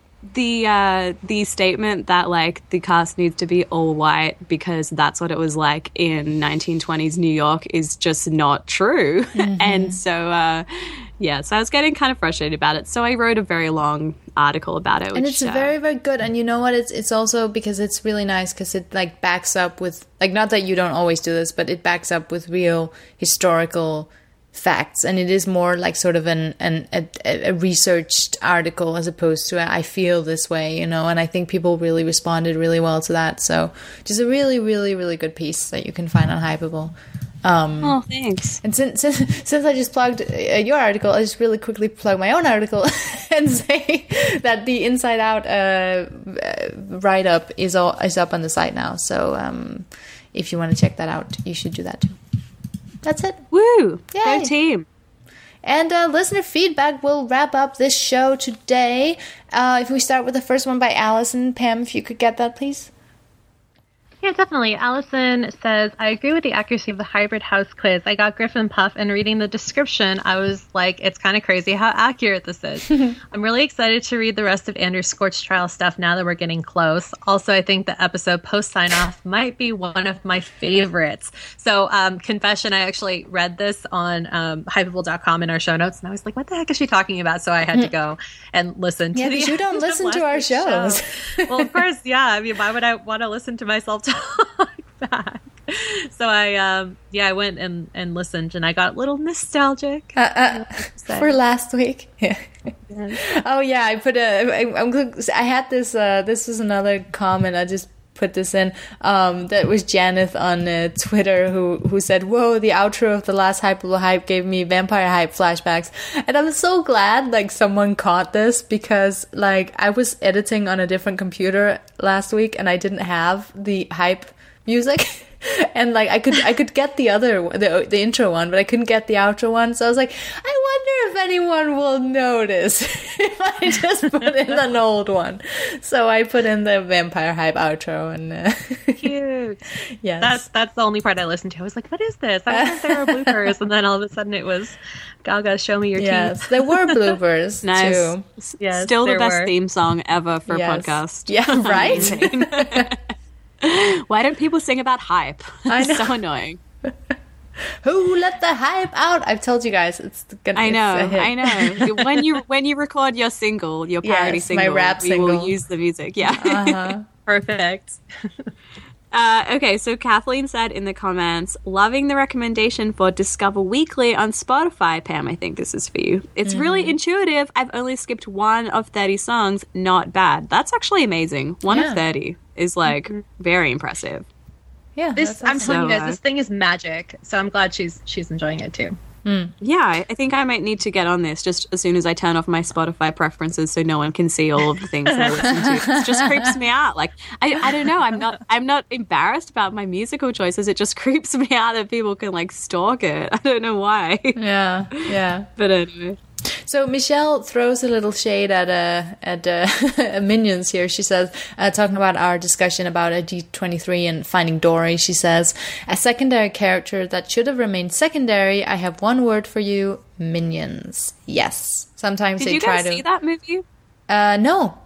the uh, the statement that like the cast needs to be all white because that's what it was like in nineteen twenties New York is just not true. Mm-hmm. And so. Uh, Yeah, so I was getting kind of frustrated about it. So I wrote a very long article about it. Which, and it's uh, very, very good. And you know what? It's it's also because it's really nice because it like backs up with, like, not that you don't always do this, but it backs up with real historical facts. And it is more like sort of an, an a, a researched article as opposed to a, I feel this way, you know. And I think people really responded really well to that. So just a really, really, really good piece that you can find on Hypable. Um, oh, thanks. And since, since since I just plugged uh, your article, I just really quickly plug my own article and say that the Inside Out uh, write up is all is up on the site now. So um, if you want to check that out, you should do that too. That's it. Woo! Yay. Go team. And uh, listener feedback will wrap up this show today. Uh, if we start with the first one by Allison, Pam, if you could get that, please. Yeah, definitely. Allison says, I agree with the accuracy of the hybrid house quiz. I got Griffin Puff, and reading the description, I was like, it's kind of crazy how accurate this is. I'm really excited to read the rest of Andrew's Scorch Trial stuff now that we're getting close. Also, I think the episode post sign off might be one of my favorites. So, um, confession, I actually read this on um, hypeable dot com in our show notes, and I was like, what the heck is she talking about? So I had to go and listen to yeah, the you don't listen to our shows. Show. Well, of course, yeah. I mean, why would I want to listen to myself talk back? So I, um, yeah, I went and, and listened, and I got a little nostalgic. Uh, uh, for last week. Yeah. Yes. Oh yeah, I put a. I, I'm. I had this. Uh, this was another comment. I just put this in. Um, that was Janeth on uh, Twitter who who said, "Whoa, the outro of the last Hypeable Hype gave me Vampire Hype flashbacks," and I'm so glad like someone caught this, because like I was editing on a different computer last week and I didn't have the hype music. And like I could I could get the other the the intro one, but I couldn't get the outro one. So I was like, I wonder if anyone will notice if I just put in an old one. So I put in the Vampire Hype outro, and uh, cute. Yes, that's that's the only part I listened to. I was like, what is this? I wonder if there were bloopers, and then all of a sudden it was Gaga, show me your yes, teeth. There were bloopers nice. too. Yes, still the best were. theme song ever for Yes. a podcast. Yeah, right. Why don't people sing about hype? I know. So annoying. Who let the hype out? I've told you guys it's gonna. I know, it's a hit. I know. When you when you record your single, your parody Yes, my single, rap we single. will use the music. Yeah. Uh-huh. Perfect. Uh, okay, so Kathleen said in the comments, loving the recommendation for Discover Weekly on Spotify. Pam, I think this is for you. It's mm. really intuitive. I've only skipped one of thirty songs. Not bad. That's actually amazing. One Yeah. of thirty is like mm-hmm. very impressive. Yeah, This that's I'm awesome. telling you So, guys, uh, this thing is magic. So I'm glad she's she's enjoying it too. Yeah, I I think I might need to get on this just as soon as I turn off my Spotify preferences so no one can see all of the things that I listen to. It just creeps me out. Like, I, I don't know. I'm not I'm not embarrassed about my musical choices. It just creeps me out that people can, like, stalk it. I don't know why. Yeah, yeah. But anyway. So Michelle throws a little shade at uh, at uh, Minions here. She says, uh, talking about our discussion about a D twenty-three and Finding Dory, she says, a secondary character that should have remained secondary. I have one word for you: minions. Yes. Sometimes Did they you try guys to. see that movie? Uh, no.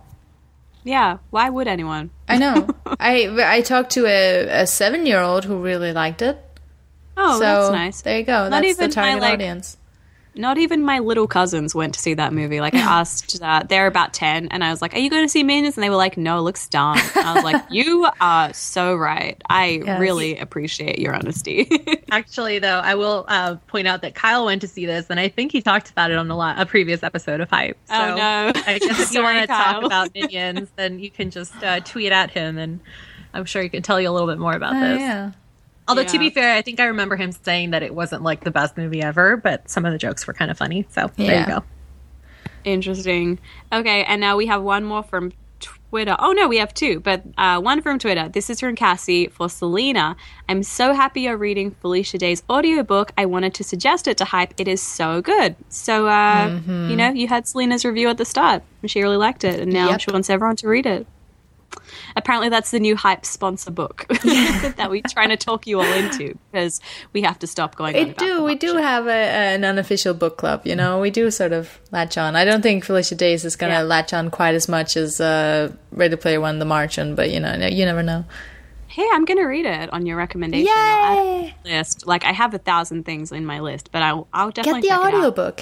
Yeah. Why would anyone? I know. I I talked to a, a seven year old who really liked it. Oh, so that's nice. There you go. Not That's even the target my, like, audience. Not even my little cousins went to see that movie. Like, I asked, uh, they're about ten, and I was like, are you going to see Minions? And they were like, no, it looks dumb. And I was like, you are so right. I Yes. really appreciate your honesty. Actually, though, I will uh, point out that Kyle went to see this, and I think he talked about it on a, lot, a previous episode of Hype. So Oh, no. I guess if you Sorry, want to talk Kyle. about Minions, then you can just uh, tweet at him, and I'm sure he can tell you a little bit more about Oh, this. yeah. Although, Yeah. to be fair, I think I remember him saying that it wasn't like the best movie ever, but some of the jokes were kind of funny. So there Yeah. you go. Interesting. Okay, and now we have one more from Twitter. Oh, no, we have two, but uh, one from Twitter. This is from Cassie for Selena. I'm so happy you're reading Felicia Day's audiobook. I wanted to suggest it to Hype. It is so good. So, uh, Mm-hmm. you know, you had Selena's review at the start. She really liked it, and now Yep. she wants everyone to read it. Apparently that's the new Hype sponsor book that we're trying to talk you all into, because we have to stop going on We about do. the We book do shit. have a, an unofficial book club. You know, we do sort of latch on. I don't think Felicia Days is going to Yeah. latch on quite as much as uh, Ready Player One: The Martian, but you know, you never know. Hey, I'm going to read it on your recommendation. I'll add Yay! it to the list. Like, I have a thousand things in my list, but I'll, I'll definitely Get the check it out. audiobook.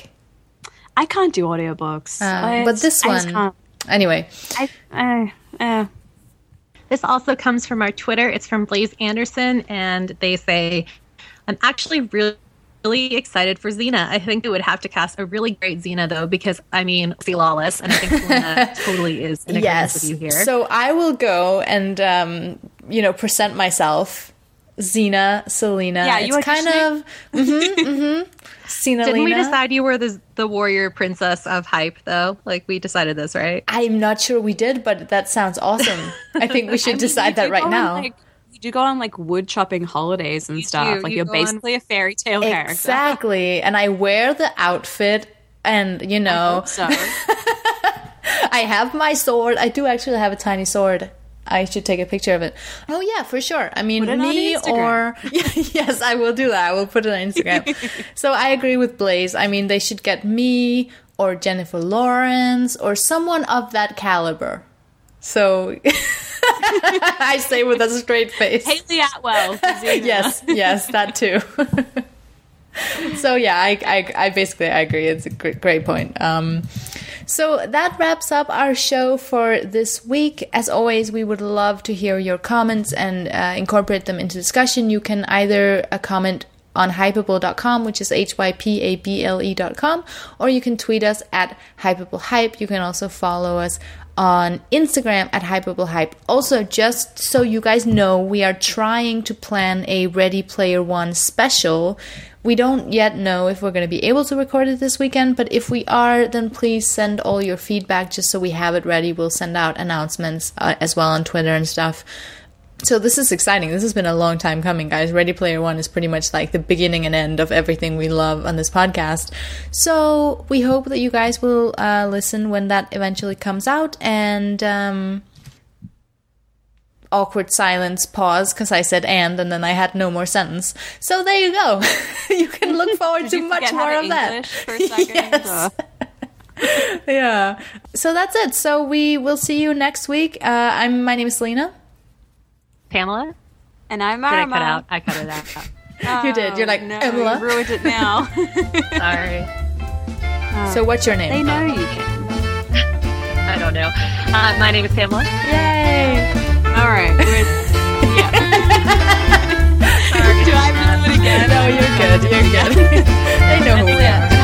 I can't do audiobooks. Uh, but this I just one, can't. anyway. I, uh, uh, This also comes from our Twitter. It's from Blaze Anderson, and they say, I'm actually really, really excited for Xena. I think they would have to cast a really great Xena, though, because, I mean, see Lawless, and I think Selena totally is in agreement Yes. with you here. So I will go and um, you know present myself, Xena, Selena. Yeah, you it's kind auditioning? of mm-hmm, mm-hmm. Xena. Didn't we Lena. decide you were the, the warrior princess of Hype, though? Like, we decided this, right? I'm not sure we did, but that sounds awesome. I think we should I mean, decide you that do right go on, now. like, you do go on like wood chopping holidays and You stuff. do. Like You you're go on- basically a fairy tale character. Exactly. And I wear the outfit, and you I know, hope so. I have my sword. I do actually have a tiny sword. I should take a picture of it. Oh yeah, for sure. I mean, Put it me on Instagram. or yes, I will do that. I will put it on Instagram. So I agree with Blaze. I mean, they should get me or Jennifer Lawrence or someone of that caliber. So I say with a straight face. Haley Atwell. Yes, yes, that too. So yeah, I, I, I basically I agree. It's a great, great point. Um, so that wraps up our show for this week. As always, we would love to hear your comments and uh, incorporate them into discussion. You can either uh, comment on hypable dot com, which is H Y P A B L E dot com, or you can tweet us at hypablehype. You can also follow us on Instagram at hypablehype. Also, just so you guys know, we are trying to plan a Ready Player One special. We don't yet know if we're going to be able to record it this weekend, but if we are, then please send all your feedback just so we have it ready. We'll send out announcements uh, as well on Twitter and stuff. So this is exciting. This has been a long time coming, guys. Ready Player One is pretty much like the beginning and end of everything we love on this podcast. So we hope that you guys will uh, listen when that eventually comes out. And um, awkward silence, pause, because I said and, and then I had no more sentence. So there you go. You can look forward to much more of that. For a second? Yes. Yeah. So that's it. So we will see you next week. Uh, I'm. My name is Selena. Pamela? And I'm Did I Marama. cut out? I cut it out. Oh, You did. You're like, no, Emma. You ruined it now. Sorry. So what's your name? They know you can. I don't know. Uh, my name is Pamela. Yay! All right. We're, yeah. Sorry. Do I have to do it again? No, you're good. You're good. They know who we are.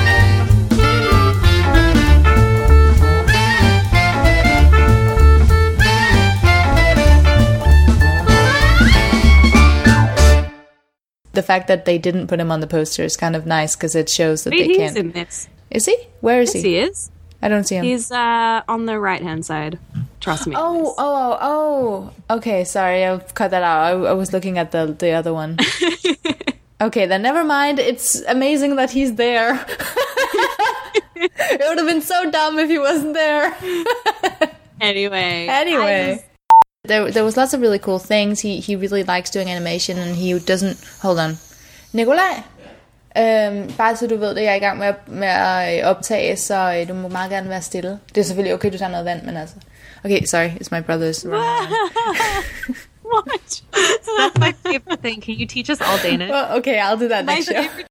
The fact that they didn't put him on the poster is kind of nice because it shows that Wait, they he's can't. in this. Is he? Where is Yes, he? he is. I don't see him. He's uh, on the right-hand side. Trust me. on Oh, this. oh, oh, oh. Okay, sorry. I've cut that out. I, I was looking at the the other one. Okay, then never mind. It's amazing that he's there. It would have been so dumb if he wasn't there. Anyway. Anyway. I was- There, there was lots of really cool things. He he really likes doing animation, and he doesn't... Hold on. Nikolaj? Øhm, bare så du ved det, jeg er i gang med at, med at optage, så øh, du må meget gerne være stille. Det er selvfølgelig okay, du tager noget vand, men altså... Okay, sorry, it's my brother's running around. What? That's my favorite thing. Can you teach us all Danish? Well, okay, I'll do that My next show. favorite